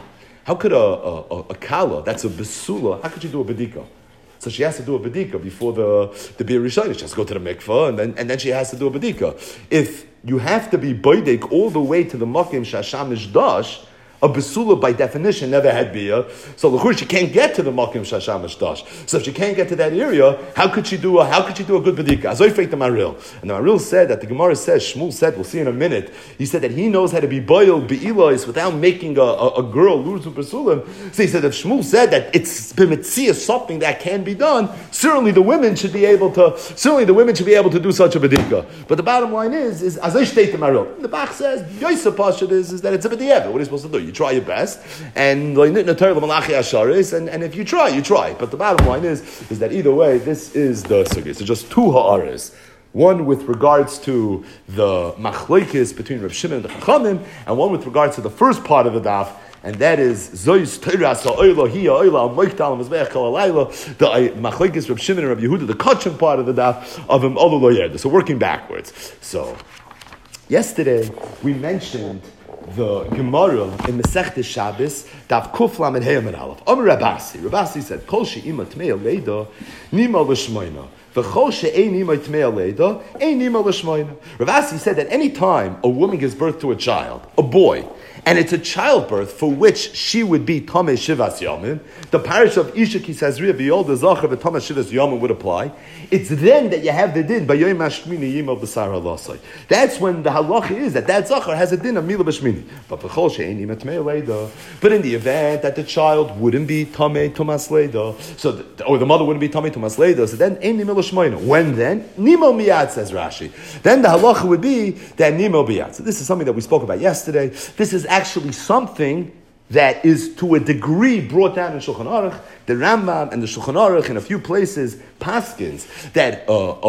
Speaker 2: that's a besula, how could you do a bedika? So she has to do a bedika before the bir rishayna. She has to go to the mikvah, and then she has to do a bedika. If you have to be boidek all the way to the makim shasham ishdash, a besula by definition never had bia. So l'chur she can't get to the makim shasham ishdash. So if she can't get to that area, how could she do a good bedika? Azoy feit the Maril. And the Maril said that the Gemara says, Shmuel said, we'll see in a minute, he said that he knows how to be boiled be'ilois without making a girl lose her besulim. So he said if Shmuel said that it's b'mitzia something that can be done, certainly the women should be able to do such a bedika. But the bottom line is Azoy state the Maril. The Bach says, Yosef Pashat is that it's a bediyeva. What are you supposed to do? You try your best, and if you try. But the bottom line is that either way, this is the sugya. So just two ha'aras. One with regards to the machlokes between Reb Shimon and the Chachamim, and one with regards to the first part of the daf, and that is Zois Teiras Ha'oila Hiya Oila Moiktal Mizbeach Kol Alayla, the machlokes Reb Shimon and Reb Yehuda, the kachim part of the daf of him Olu Lo Yed. So working backwards. So yesterday we mentioned the Gemara in Masechtes Shabbos, Daf Kuflam and Heyam and Aleph. Amar Rabasi said, Kol she'ima tmei leida, nima l'shmoina. V'chol she'ein nima tmei leida, ein nima l'shmoina. Rabasi said that any time a woman gives birth to a child, a boy, and it's a childbirth for which she would be Tameh Shivas Yamin, the parish of Isha Kisazriya B'yol the Zachar V'Tameh Shivas Yamin would apply. It's then that you have the din B'yoyim Hashmini Yimel B'Sar Halasai. That's when the halacha is that Zachar has a din of Mila B'Shmini. But B'chol She'ein Yimel Tmei Leida. But in the event that the child wouldn't be Tameh Tumas Leida, or the mother wouldn't be Tameh Tumas Leida, so then Ein Nimel Shmoina. When then? Nimel Miyad, says Rashi. Then the halacha would be that Nimel Miyad. So this is something that we spoke about yesterday. This is actually something that is to a degree brought down in Shulchan Aruch. The Rambam and the Shulchan Aruch in a few places paskins that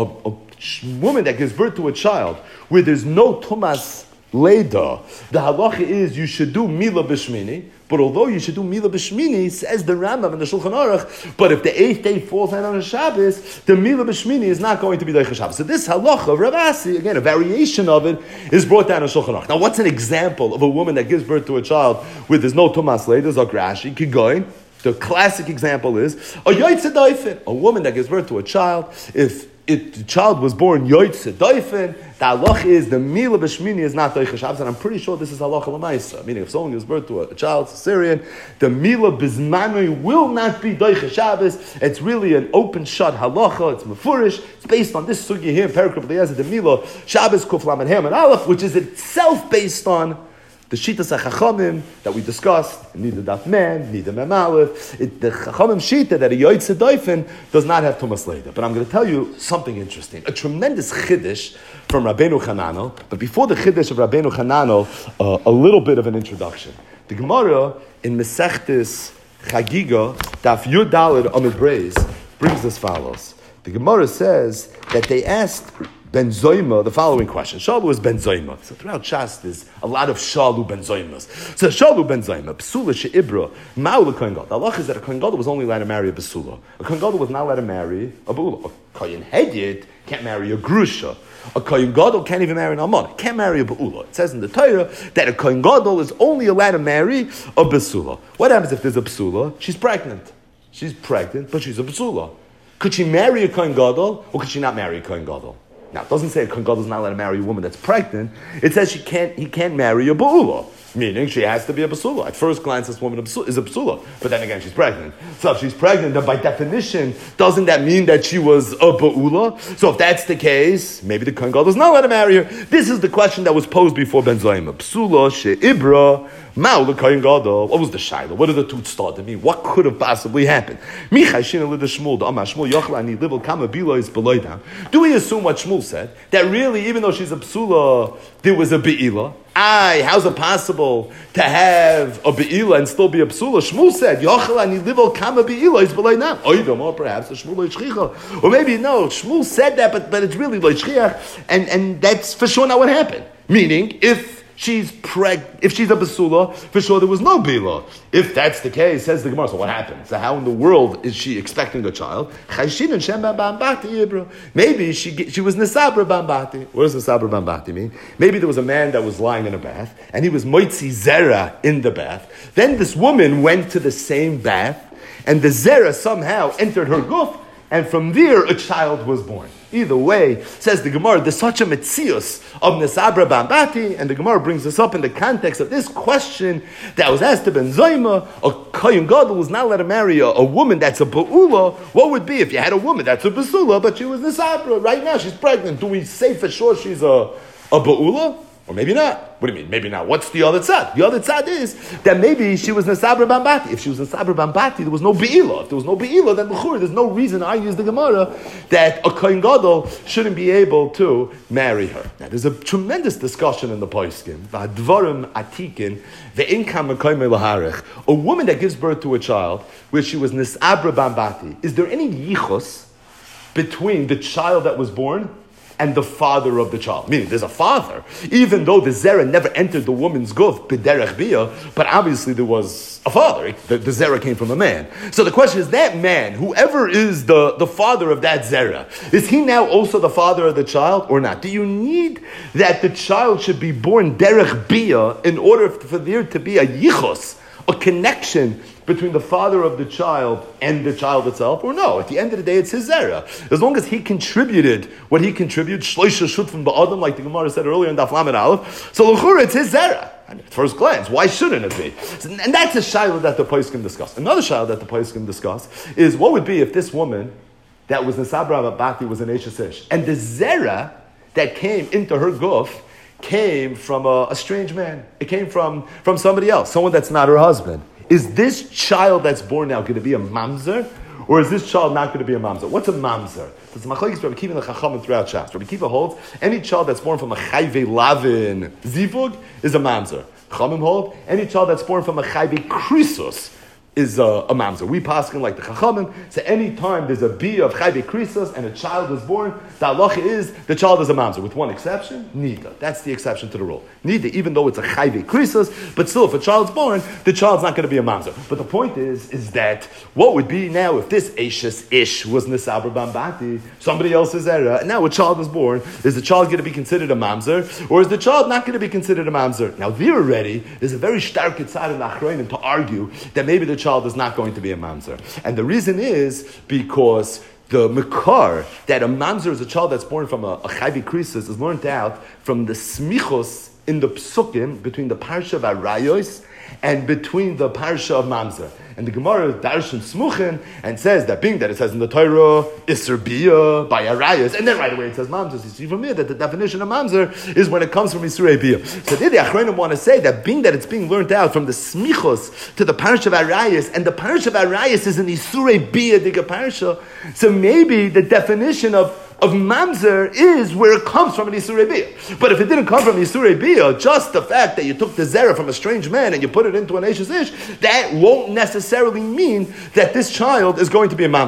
Speaker 2: a woman that gives birth to a child where there's no tumas leda, the halacha is you should do mila b'shmini. But although you should do Mila B'Shmini, says the Rambam and the Shulchan Aruch, but if the 8th day falls out on a Shabbos, the Mila B'Shmini is not going to be Deicha Shabbos. So this halacha of Rav Asi, again, a variation of it, is brought down in Shulchan Aruch. Now what's an example of a woman that gives birth to a child where there's no Tumas Leida, Zakrashi, Kigoin? The classic example is a Yoitze Doifin, a woman that gives birth to a child. If the child was born Yoitze Doifin, the halach is the Mila B'Shmini is not Deicha Shabbos, and I'm pretty sure this is halacha l'maisa. Meaning, if someone gives birth to a child, Syrian, the Mila B'Zmanui will not be Deicha Shabbos. It's really an open shut halacha. It's mefurish. It's based on this sugya here in Perikop Eliezer, the Mila Shabbos Kuf Lamed Hem and Aleph, which is itself based on the Shitas HaChachamim that we discussed, neither Daf Men, neither Mem Aleph, the Chachamim Shita that a Yoitze Doifin does not have Tumas Leida. But I'm going to tell you something interesting. A tremendous Chiddush from Rabbeinu Chananel. But before the Chiddush of Rabbeinu Chananel, a little bit of an introduction. The Gemara in Masechtes Chagiga, Daf Yud Daled Amid Beis, brings as follows. The Gemara says that they asked Ben Zoyma, the following question. Shalu is Ben Zoyma. So throughout Shas, there's a lot of Shalu Ben Zoymas. So Shalu Ben Zoyma, Psula She'ibra, Ma'ul Kohen Gadol. The halach is that a Kohen Gadol was only allowed to marry a Besula. A Kohen Gadol was not allowed to marry a Beula. A Kohen Hedyot can't marry a Grusha. A Kohen Gadol can't even marry an Almana. Can't marry a Beula. It says in the Torah that a Kohen Gadol is only allowed to marry a Besula. What happens if there's a Besula? She's pregnant. She's pregnant, but she's a Besula. Could she marry a Kohen Gadol, or could she not marry a Kohen Gadol? Now, it doesn't say a Kohen Gadol is not allowed to marry a woman that's pregnant. It says he can't marry a Beula, meaning she has to be a Besula. At first glance, this woman is a Besula, but then again, she's pregnant. So if she's pregnant, then by definition, doesn't that mean that she was a Beula? So if that's the case, maybe the Kohen Gadol is not allowed to marry her. This is the question that was posed before Ben Zoyma. Psula she'ibra. Ma'ul Kohen Gadol. What was the shaila? What did the two start to mean? What could have possibly happened? Do we assume what Shmuel said? That really, even though she's a psula, there was a be'ila. How's it possible to have a be'ila and still be a psula? Shmuel said, or perhaps a Shmuel. Or maybe no, Shmuel said that, but it's really and that's for sure not what happened. Meaning, if she's if she's a basula, for sure there was no bila. If that's the case, says the Gemara, so what happens? So how in the world is she expecting a child? Maybe she was nisabra bambati. What does nisabra bambati mean? Maybe there was a man that was lying in a bath, and he was moitzi zera in the bath. Then this woman went to the same bath, and the zera somehow entered her guf, and from there a child was born. Either way, says the Gemara, there's such a metzius of Nesabra Bambati, and the Gemara brings this up in the context of this question that was asked to Ben Zoyma. A Kohen Gadol was not allowed to marry a woman that's a Ba'ula. What would be if you had a woman that's a Basula, but she was Nesabra? Right now she's pregnant. Do we say for sure she's a Ba'ula? Or maybe not. What do you mean, maybe not? What's the other tzad? The other tzad is that maybe she was Nesabra Bambati. If she was Nesabra Bambati, there was no Be'ila. If there was no Be'ila, then l'chur, there's no reason, argues the Gemara, that a Kohen Gadol shouldn't be able to marry her. Now, there's a tremendous discussion in the Poskim. V'advarim atikin ve'inkam mekoymei laharech. A woman that gives birth to a child where she was Nesabra Bambati, is there any yichus between the child that was born and the father of the child? Meaning, there's a father, even though the zera never entered the woman's guf b'derech bia, but obviously there was a father. The zera came from a man. So the question is, that man, whoever is the father of that zera, is he now also the father of the child or not? Do you need that the child should be born derech bia in order for there to be a yichus, a connection between the father of the child and the child itself, or no? At the end of the day, it's his zera. As long as he contributed what he contributed, shloisha shutfim ba'adam, like the Gemara said earlier in Daf Lamed Aleph, so l'chura, it's his zera. And at first glance, why shouldn't it be? And that's a shayla that the Poskim discuss. Another shayla that the Poskim discuss is, what would be if this woman that was Nesabra Bambati was an Eishes Ish, and the zera that came into her guf came from a strange man. It came from somebody else, someone that's not her husband. Is this child that's born now going to be a mamzer, or is this child not going to be a mamzer? What's a mamzer? It's machlokes Rabbi Kiva and the Chachamim throughout Shas. Rabbi Kiva holds any child that's born from a chayve lavin zivug is a mamzer. Chachamim hold any child that's born from a chayve krisos is a mamzer. We paskin like the Chachamim. So any time there's a bia of chayve krisos and a child is born, the halacha is the child is a mamzer. With one exception, nida. That's the exception to the rule. Nida, even though it's a chayve krisos, but still, if a child's born, the child's not going to be a mamzer. But the point is that what would be now if this Eishes Ish was Nesabra Bambati, somebody else's era, and now a child is born, is the child going to be considered a mamzer, or is the child not going to be considered a mamzer? Now there already, there's a very stark tzad in Achronim to argue that maybe the child is not going to be a mamzer. And the reason is because the Mekar, that a mamzer is a child that's born from a chayvi krisis, is learned out from the smichos in the psukim between the parsha of Arayos and between the parsha of mamzer. And the Gemara darshan smuchin and says that being that it says in the Torah Isser Bia by Arayos, and then right away it says mamzer. So you see from here that the definition of mamzer is when it comes from Isser Bia. So the Achronim want to say that being that it's being learned out from the smichos to the parsha of Arayos, and the parsha of Arayos is in Isser Bia diga parsha, so maybe the definition of mamzer is where it comes from in Yisur Bia. But if it didn't come from Yisur Bia, just the fact that you took the zera from a strange man and you put it into an Eishes Ish, that won't necessarily mean that this child is going to be a mamzer.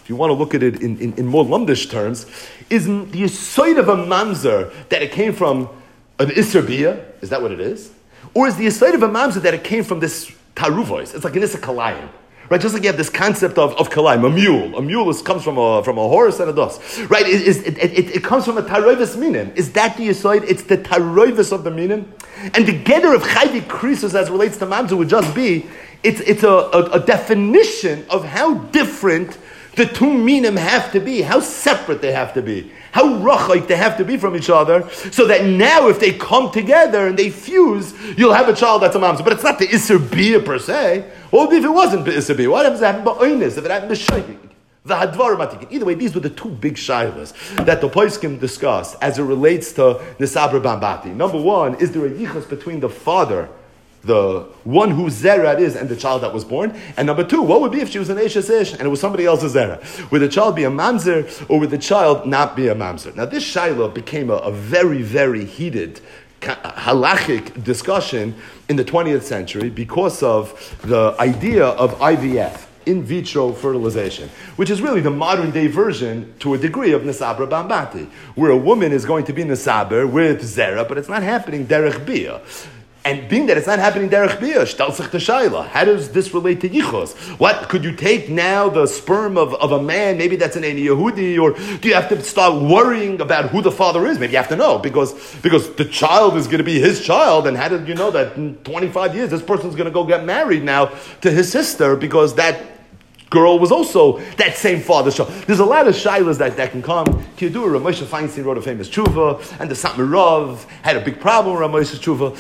Speaker 2: if you want to look at it in more lumdish terms, is the yisoid of a mamzer that it came from an Isser Bia? Is that what it is? Or is the yisoid of a mamzer that it came from this taruvois? It's like an Issa Kalayim. Right, just like you have this concept of kalayim, a mule. A mule comes from a horse and a dos. Right, it comes from a taroivus minim. Is that the yisoid? It's the taroivus of the minim. And the gather of chayvi krisus as relates to mamzer would just be, it's a definition of how different the two minim have to be, how separate they have to be, how rachik they have to be from each other, so that now if they come together and they fuse, you'll have a child that's a mamzer. But it's not the Isser Bia per se. What would be if it wasn't Isser Bia? What happens if it happened ba'oinus, if it happened b'shayik? The hadvar matikin. Either way, these were the two big shaylas that the poskim discussed as it relates to Nisabra Bambati. Number one, is there a yichus between the father, the one whose zera it is, and the child that was born? And number two, what would be if she was an Eshes Ish and it was somebody else's zera? Would the child be a mamzer or would the child not be a mamzer? Now this shayla became a very, very heated halachic discussion in the 20th century because of the idea of IVF, in vitro fertilization, which is really the modern day version to a degree of Nisabra Bambati, where a woman is going to be Nisaber with zera, but it's not happening derech bia. And being that it's not happening derech bia, shtal sich shayla. How does this relate to yichus? What could you take now the sperm of a man? Maybe that's an Eini Yehudi, or do you have to start worrying about who the father is? Maybe you have to know because the child is going to be his child. And how did you know that in 25 years this person's going to go get married now to his sister because that girl was also that same father's child? There's a lot of shaylas that can come. Kiyadura, Moshe Feinstein wrote a famous tshuva, and the Satmarav had a big problem with Moshe's tshuva.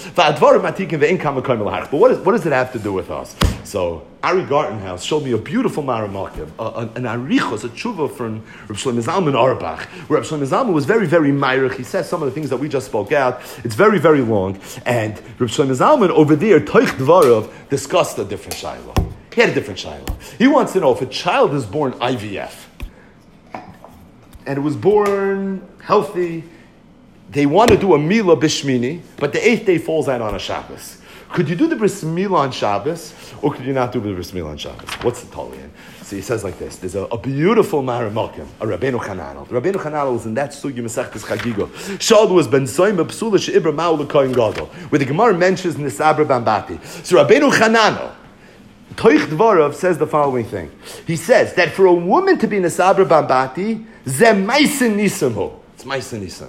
Speaker 2: But what does it have to do with us? So Ari Gartenhouse showed me a beautiful maramakim, an arichos, a tshuva from Reb Shlomo Zalman Auerbach, where Reb Shlomo Zalman was very, very myrich. He says some of the things that we just spoke out. It's very, very long. And Reb Shlomo Zalman over there, Toich Dvarov, discussed a different shayla. He had a different shayla. He wants to know if a child is born IVF and it was born healthy, they want to do a Mila Bishmini, but the 8th day falls out on a Shabbos. Could you do the Bris Milah on Shabbos, or could you not do the Bris Milah on Shabbos? What's the Talian? So he says like this: there's a beautiful Maramakim, a Rabbeinu Chananel. The Rabbeinu Chananel is in that sugi Masechtas Chagigo. Shad was ben Soim Psula Sheibra Ma'ul Kohen Gadol, where the Gemara mentions Nisabra Bambati. So Rabbeinu Chananel, Toich Dvarov, says the following thing. He says that for a woman to be Nisabra Bambati, Ze Maisen Nisim. It's Maisen Nisim.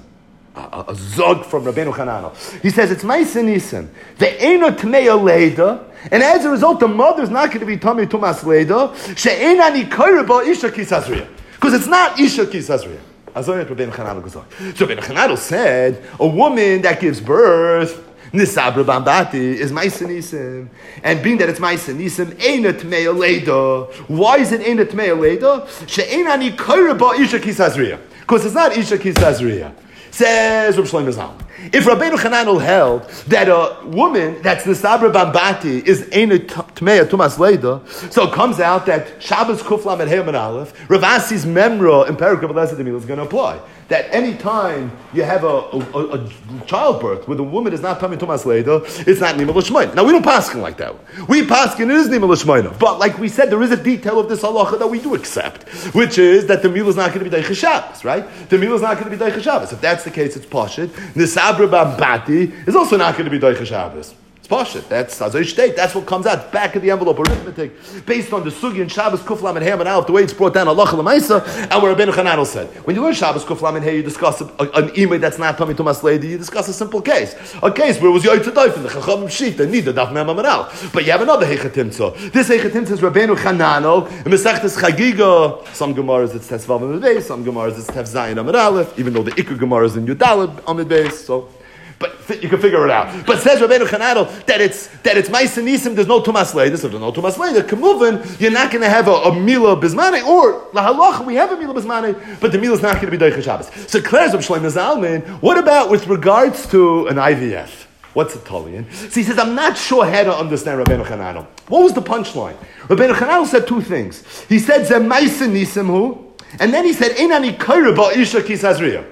Speaker 2: A zog from Rabbeinu Chananel. He says it's Maisen Nisim. The Eino Tmeya Leida, and as a result, the mother's not going to be Tamei Tumas Leida. She'ena Nikoirba Isha Kisazriya, because it's not Isha Kisazriya. So Rabbeinu Chananel said a woman that gives birth, Nisabra Bambati, is Maisen Nisim. And being that it's Maisen Nisim, Eina Tmeya Leida. Why is it Eina Tmeya Leida? She'ena Nikoirba Isha Kisazriya, because it's not Isha Kisazriya. Says Reb Shlomo Zalman. If Rabbeinu Chananel held that a woman that's Nisabra Bambati is Eina Tmeya Tumas Leida, so it comes out that Shabbos Kuflam and Heyam and Aleph, Rav Asi's Memra in Perek Rabbi Elazar Demila is going to apply. That any time you have a childbirth where the woman is not Tamei Tumas Leida, it's not Nima L'Shmoina. Now we don't paskin like that. We paskin it is Nima L'Shmoina. But like we said, there is a detail of this halacha that we do accept, which is that the meal is not going to be Deicha Shabbos, right? The meal is not going to be Deicha Shabbos. If that's the case, it's Pashit. Nisabra Bambati is also not going to be Deicha Shabbos. It's Pashit. That's Azoy Shteit. That's what comes out back of the envelope, arithmetic, based on the Sugi and Shabbos Kuflam and Ham and Aleph, the way it's brought down halacha l'maisa, and what Rabbeinu Chananel said. When you learn Shabbos Kuflam and Hay, you discuss an imay that's not Tamei Tumas Leida. You discuss a simple case, a case where it was Yoytze Doifen, the Chachamim Shita, Nida Daf Mem Amanal. But you have another Heichatimtza. This Heichatimtza is Rabbeinu Chananel in Masechtas Chagiga. Some Gemaras it's Tes Vav Amid Beis, some Gemaras it's Tes Zayin Amid Aleph, even though the Iker Gemara is in Yudalad Amid Beis. So. But you can figure it out. But says Rabbeinu Chananel that it's Maisen Nisim, there's no Tumas Leida. So if there's no Tumas Leida, Kamuvin, you're not going to have a Mila Bismane, or La Halacha, we have a Mila Bismane, but the Mila is not going to be Deicha Shabbos. So Claire's Reb Shlomo Zalman, what about with regards to an IVF? What's a Talian? So he says, I'm not sure how to understand Rabbeinu Chananel. What was the punchline? Rabbeinu Chananel said two things. He said, Ze Maisen Nisim hu, and then he said, Einani Kaira ba Isha Kisazriya.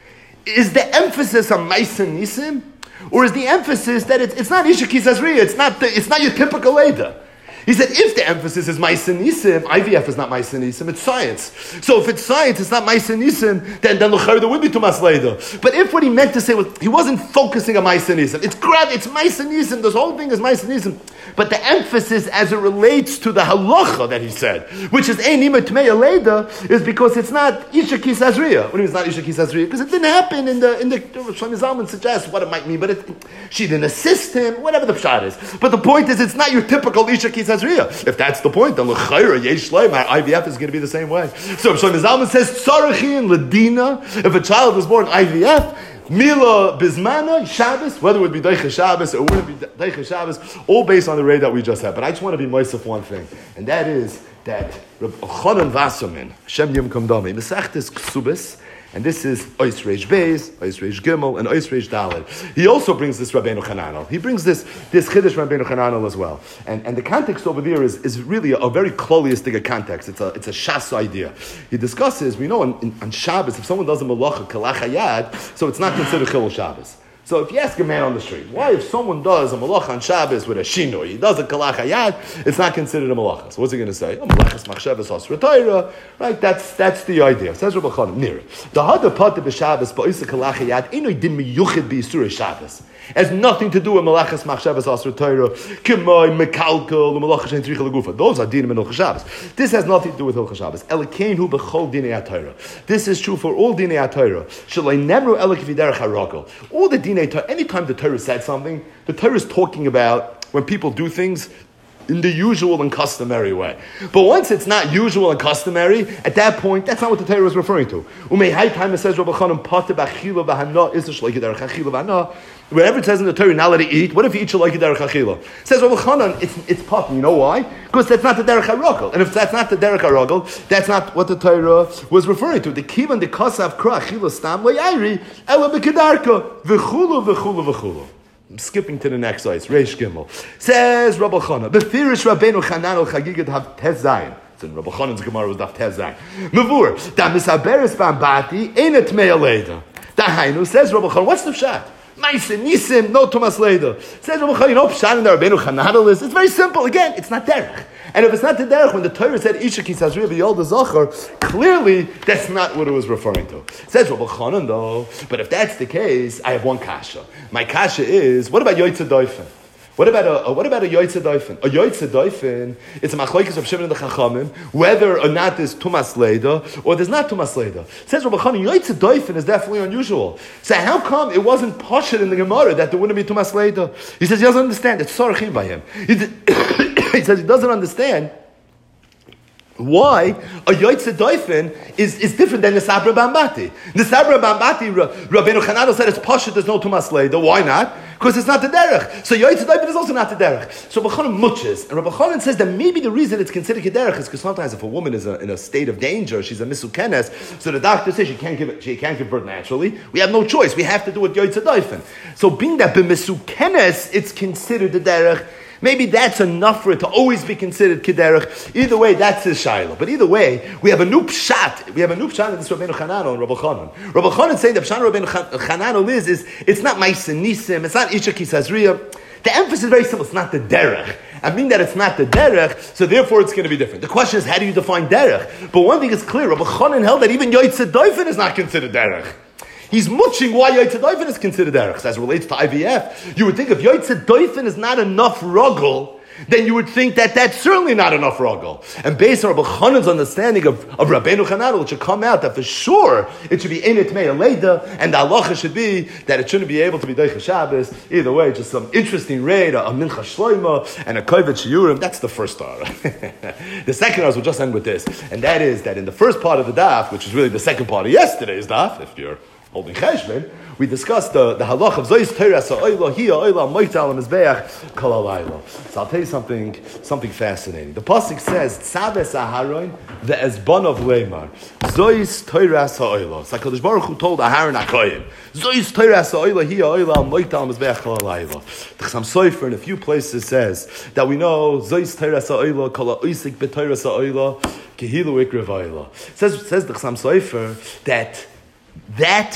Speaker 2: Is the emphasis on Maisen Nisim, or is the emphasis that it's not Isha Kisazriya, it's not your typical Leida? He said, if the emphasis is Ma'aseh Nisim, IVF is not Ma'aseh Nisim, it's science. So if it's science, it's not Ma'aseh Nisim, then l'chayr there would be Tumas Leida. But if what he meant to say was, he wasn't focusing on Ma'aseh Nisim, it's Ma'aseh Nisim, this whole thing is Ma'aseh Nisim. But the emphasis as it relates to the halacha that he said, which is Ein Ima Tmei Leida, is because it's not Isha Ki Sazriya. What do you mean it's not Isha Ki Sazriya? Because it didn't happen in the Shlomo Zalman suggests what it might mean, but she didn't assist him, whatever the pshat is. But the point is, it's not your typical Isha Ki Sazriya. If that's the point, then l'chayra yesh leim, IVF is going to be the same way. So Shlomo Zalman says tzarachin ledina. If a child was born IVF, Mila Bismana, Shabbos, whether it would be Deicha Shabbos or wouldn't be Deicha Shabbos, all based on the rate that we just had. But I just want to be moist one thing, and that is that Reb Chanan Wasserman, Shem Yom Kamdami, Mesechtes Ksubis, and this is Ois Reish Beis, Ois Reish Gimel, and Ois Reish Daled. He also brings this Rabbeinu Chananel. He brings this Chiddush Rabbeinu Chananel as well. And the context over there is really a very kloliistic context. It's a Shas idea. He discusses, we know on Shabbos, if someone does a malacha kalach hayad, so it's not considered chilul Shabbos. So if you ask a man on the street, why if someone does a malacha on Shabbos with a shinoi, he does a kalach hayad, it's not considered a malacha. So what's he going to say? Malachas machshavas asra Torah, right? That's the idea. Says Rabbi Chanan, near the hada pata b'Shabbos ba'isa kalach hayad inoi din miyuchid b'Yisur Shabbos. Has nothing to do with malachas machshavas asra Torah, kimai mekalkel u'malachas shein tzricha legufa. Those are dinim in Hilchos Shabbos. This has nothing to do with Hilchos Shabbos. Elikeinu b'chol dinei Torah. This is true for all dinei Torah. Shalei nemru elik v'derech haragel. All the dinei Torah. Anytime the Torah said something, the Torah is talking about when people do things in the usual and customary way. But once it's not usual and customary, at that point, that's not what the Torah is referring to. It says, whenever it says in the Torah, now let it eat, what if you eat like a derech achila? It says, Rabbi Chanan, it's potter. You know why? Because that's not the derech haragel. And if that's not the derech haragel, that's not what the Torah was referring to. The kivan, the kasav, kra, achila, stam, le'ayri, ela b'kedarka, v'chulu, v'chulu, v'chulu. I'm skipping to the next slide. Reish Gimel. Says Rabbi Chanan, Befirish Rabbeinu Chananel Chagigat have Tez Zayin. So in Rabbi Chanan's Gemara was Daf Tez Zayin. Mavur, da misaberes bambati, enet me'aleda. Dahainu, says Rabbi Chanan, what's the pshat? Ma'aseh Nisim, no Tumas Leida. Says Rabbi Chanan, you know pshat in the Rabbeinu Chananel is? It's very simple. Again, it's not derech. And if it's not the derech, when the Torah said Isha ki sazriya v'yolda zachar, clearly that's not what it was referring to. It says Rabbi Chanan though, but if that's the case, I have one kasha. My kasha is, what about Yotzei Doifen? What about a Yotzei Doifen? A Yotzei Doifen, it's a machlokes of Shimon and the Chachamim, whether or not there's Tumas Leida or there's not Tumas Leida. It says Rabbi Chanan, Yotzei Doifen is definitely unusual. So how come it wasn't pashut in the Gemara that there wouldn't be Tumas Leida? He says he doesn't understand. It's sarachim by him. He says he doesn't understand why a Yotzei Doifen is different than the Sabra Bambati. The Sabra Bambati, Rabbeinu Chananel said it's pashut, there's no Tumas Leida. Why not? Because it's not the derech. So Yotzei Doifen is also not the derech. So Rabbi Chanan muches. And Rabbi Chanan says that maybe the reason it's considered kederech is because sometimes if a woman is in a state of danger, she's a misukenes, so the doctor says she can't give birth naturally. We have no choice. We have to do it Yotzei Doifen. So being that b'misukenes, it's considered the derech. Maybe that's enough for it to always be considered kederech. Either way, that's his shaila. But either way, we have a new pshat. We have a new pshat in this Rabbeinu Chananel and Rabbi Chanan. Rabbi Chanan saying the pshat Rabbeinu Chananel is it's not Ma'aseh Nisim, it's not Isha ki Sazriya. The emphasis is very simple. It's not the derech. I mean that it's not the derech, so therefore it's going to be different. The question is, how do you define derech? But one thing is clear. Rabbi Chanan held that even Yotzei Doifen is not considered derech. He's muching why Yotzei Doifen is considered derech. As it relates to IVF, you would think if Yotzei Doifen is not enough ruggle, then you would think that that's certainly not enough ruggle. And based on Rabbi Chanan's understanding of Rabbeinu Chananel, it should come out that for sure it should be Einet Mei Aleida, and the halacha should be that it shouldn't be able to be Deicha Shabbos. Either way, just some interesting raid, a Mincha Shloima, and a Kovet Shiurim. That's the first star. The second hours will just end with this, and that is that in the first part of the daf, which is really the second part of yesterday's daf, if you're holding cheshbon, we discussed the halach of Zois Torah Sa'oila Hiya Oila Moita Al Mizbeach Kol Halayla. So I'll tell you something fascinating. The pasuk says Tzaves Aharon the Ezbon of Leimar Zois Torah Sa'oila. So HaKadosh Baruch Hu told Aharon HaKohen Zois Torah Sa'oila Hiya Oila Moita Al Mizbeach Kol Halayla. The Chassam Sofer in a few places says that we know Zois Torah Sa'oila Kol Ha'oisik B'Torah Sa'oila Kehilu Ikrev Oila. Says the Chassam Sofer that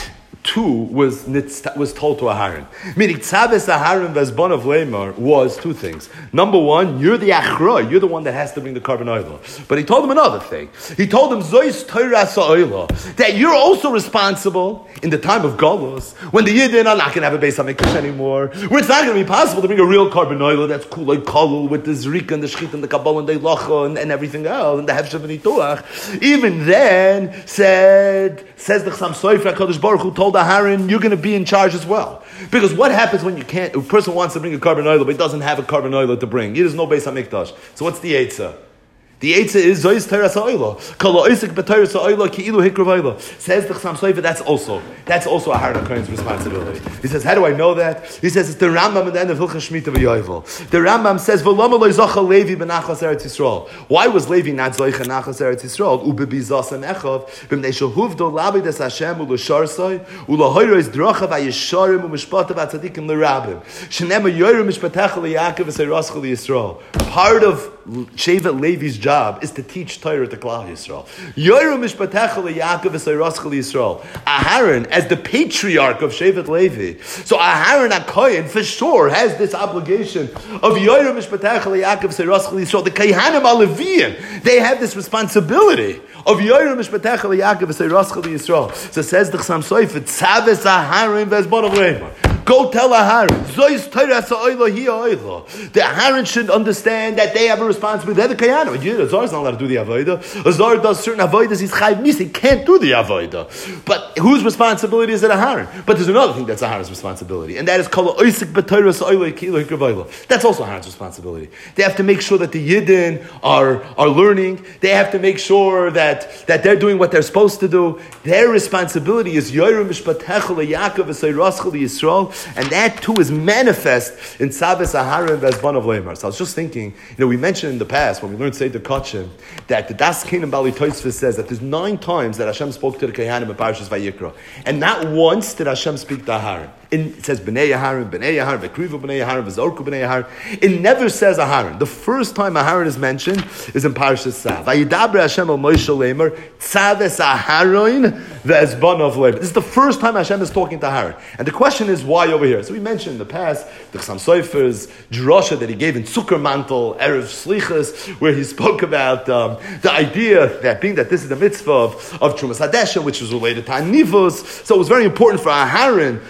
Speaker 2: two was told to Aharon. Meaning, Tzaves Aharon Vezbon of Lemar was two things. Number one, you're the Achra, you're the one that has to bring the carbon oil. But he told him another thing. He told him, Zois Torah Sa'oila, that you're also responsible in the time of Galus, when the Yidden are not going to have a Beis HaMikdash anymore, where it's not going to be possible to bring a real carbon oil that's cool like Kalul, with the Zrika and the Shchit and the Kabbalah and the Ilacha and everything else, and the Hefshav and Ituach. Even then, says the Chassam Sofer HaKadosh Baruch Hu told Aharon, you're going to be in charge as well. Because what happens when a person wants to bring a carbon oil, but he doesn't have a carbon oil to bring? He doesn't know Beis HaMikdash. So what's the Eitzah? The Eitzah is Zois Torah Sa'oila. Kala Oisik B'Torah Sa'oila Ki'ilu Hikrav Oila. Says the Chassam Sofer, that's also Aharon HaKohen's responsibility. He says, how do I know that? He says, it's the Rambam at the end of Hilchas Shemitah V'Yovel. The Rambam says, V'lama lo Zocha Levi b'Nachas Eretz Yisrael. Why was Levi not Zoicha Nachas Eretz Yisrael? U'bebi Zasam Echav, b'mnei shehuvdo labides Hashem u'l'sharsoi, u'lahoyrois drochav ha'yesharim u'mishpatav ha'tzadikim l'rabim. Shenema yoyrim mishpatecha l'Yaakov v'seirascha l'Yisrael. Part of Shevet Levi's job is to teach Torah to Klal Yisrael. Yoram Mishpatecha LeYaakov v'Seirascha LeYisrael. Aharon, as the patriarch of Shevet Levi, so Aharon HaKohen for sure has this obligation of Yoram Mishpatecha LeYaakov v'Seirascha LeYisrael. The Kehanim HaLeviim, they have this responsibility of Yoram Mishpatecha LeYaakov v'Seirascha LeYisrael. So says the Chassam Sofer, Tzaves Aharon v'Ezbon of Lemar. Go tell Aharon, Zois Torah Sa'oila hi ha'oila. The Aharon should understand that they have a responsibility. They're the Kayanim. Azar is not allowed to do the Avodah. Azar does certain Avodas. He's Chayv Mis. He can't do the Avodah. But whose responsibility is it Aharon? But there's another thing that's Aharon's responsibility, and that is Kala Oisik B'Torah Sa'oila Ki'ilu Hikrav Oila. That's also Aharon's responsibility. They have to make sure that the Yidden are learning. They have to make sure that they're doing what they're supposed to do. Their responsibility is Yoram Mishpatecha LeYaakov v'Seirascha LeYisrael. And that too is manifest in Tzaves Aharon v'Ezbon of Lemar. So I was just thinking, we mentioned in the past when we learned Seder Kachim that the Das Kenim Bali Tosfos says that there's 9 times that Hashem spoke to the Kehanim in Parashas Vayikra, and not once did Hashem speak to Aharon. It says Bnei Aharon, V'krivu Bnei Aharon, V'zorku Bnei Aharon. It never says Aharon. The first time Aharon is mentioned is in Parashas Tzav. Vayidaber Hashem al Moshe Lemar, Tzaves Aharon v'Ezbon of Lemar. This is the first time Hashem is talking to Aharon. And the question is, why over here? So we mentioned in the past the Chassam Sofer's drasha that he gave in Sukkar Mantel, Erev Slichas, where he spoke about the idea that being that this is the mitzvah of Trumas Hadesha, which was related to Anivos. So it was very important for Aharon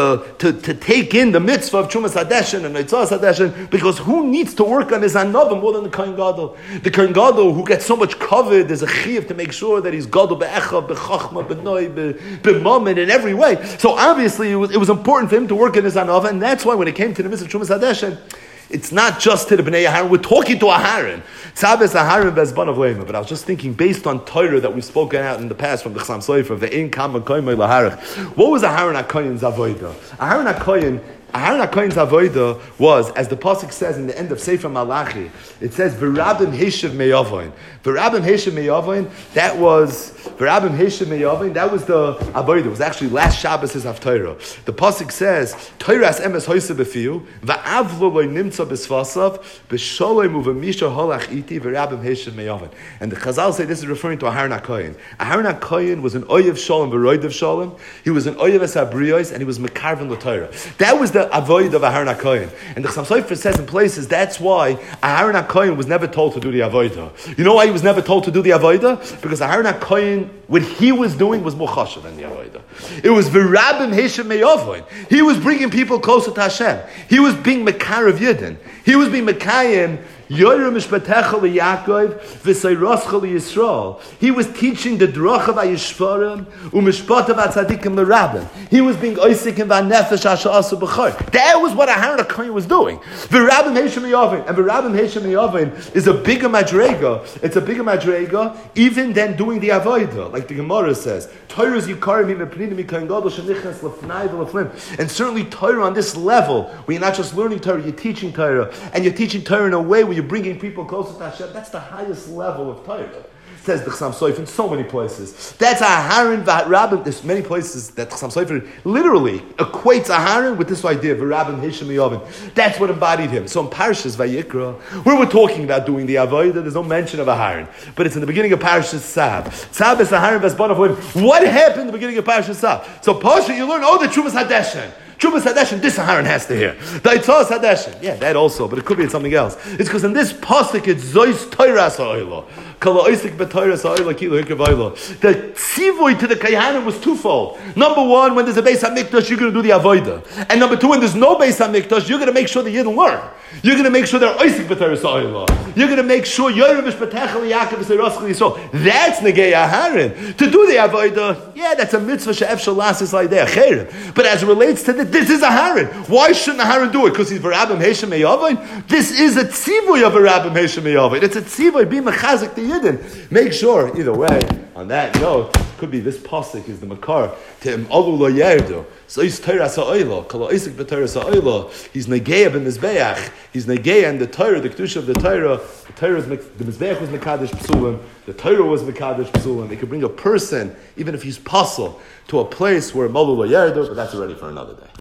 Speaker 2: to take in the mitzvah of Trumas Hadeshin and Neitzahas Hadeshin, because who needs to work on his Anavim more than the Kohen Gadol? The Kohen Gadol, who gets so much covered, there's a chiyuv to make sure that he's Gadol be'echa, be'chachma, be'noi, be'mammon in every way. So obviously it was important for him to work in his Anavim, and that's why when it came to the mitzvah of Trumas Hadeshin, it's not just to the Bnei Aharon. We're talking to Aharon. Tzaves Aharon v'Ezbon of Lemar. But I was just thinking, based on Torah that we've spoken out in the past from the Chassam Sofer, ve'ein kama koimei laharach. What was Aharon HaKohen's avodah? Aharon HaKohen's avodah was, as the pasuk says in the end of Sefer Malachi, it says v'rabim heshav meyavoin. V'rabim heshav meyavoin. That was the avodah. It was actually last Shabbos' Haftarah. The pasuk says Torah's emes hoyse befiu va'avlo lo nimtza b'svasav b'sholem u'v'misha holach iti v'rabim heshav meyavoin. And the Chazal say this is referring to Aharon HaKohen. Aharon HaKohen was an oyev shalom v'roidev shalom. He was an oyev esabriyos, and he was mekarven l'Torah. That was the avodah of Aharon HaKohen. And the Chassam Sofer says in places that's why Aharon HaKohen was never told to do the avodah. You know why he was never told to do the avodah? Because Aharon HaKohen, what he was doing was more chashuv than the avodah. It was v'rabim heshem meyavoin. He was bringing people closer to Hashem. He was being mekar of Yidden. He was being mekayim Yoram Mishpatecha LeYaakov v'Seirascha LeYisrael. He was teaching the Dracha v'Yishvarim u'Mishpatav v'Tzadikim l'Rabbim. He was being oisik in v'Nefesh Asher Asu B'chor. That was what Aharon HaKohen was doing. V'Rabbim Heshem Yavin, and V'Rabbim Heshem Yavin is a bigger madrega. It's a bigger madrega even than doing the avodah, like the Gemara says. Torah is yikarim mipninim mikayin gadol shenichnas lefnai v'leflim. And certainly Torah on this level, where you're not just learning Torah, you're teaching Torah, and you're teaching Torah in a way where you're bringing people closer to Hashem. That's the highest level of Torah. says the Chassam Sofer in so many places. That's Aharon v'Rabim. There's many places that Chassam Sofer literally equates Aharon with this idea of Rabim Hisham Yavin. That's what embodied him. So in Parshas Vayikra, where we're talking about doing the Avodah, there's no mention of Aharon, but it's in the beginning of Parshas Tzav. Tzav is Aharon v'Zbanav. What happened in the beginning of Parshas Tzav? So Pasha, you learn, the Trumas Hadeshen. Trumas Hadeshen, this Aharon has to hear. The Itzos Hadeshen, yeah, that also, but it could be in something else. It's because in this pasuk it's Zois Toiras Ha'olah. Kala Oisik B'Toiras Ha'olah Kilo Hikavayla. The tzivoy to the Kayanim was twofold. Number one, when there's a Beis HaMikdash, you're going to do the Avodah. And number two, when there's no Beis HaMikdash, you're going to make sure the Yidden learn. You're going to make sure they're Oisik B'Toiras Ha'olah. You're going to make sure Yorevish B'Techel Yaakov V'Seiroskel Yisrael. That's Negei Aharon. To do the Avodah, yeah, that's a mitzvah she'ef shalas is like there. But as it relates to this is Aharon. Why shouldn't Aharon do it? Because he's V'Rabim Heshem Meyavin? This is a tzivoy of V'Rabim Heshem Meyavin. It's a tzivoy, be mechazik the Yidden. Make sure, either way, on that note, could be this pasuk is the makar to him alu lo yerdu. So he's Torah Sa'olah, Kala Isaac b'Torah Sa'olah. He's Negeah b'Mizbeach. He's Negeah and the Torah, the Kedusha of the Torah. The Torah is the Mizbeach was Mekadosh Psulim. The Torah was Mekadosh Psulim. It could bring a person, even if he's puzzle, to a place where Malu lo yerdu, but that's already for another day.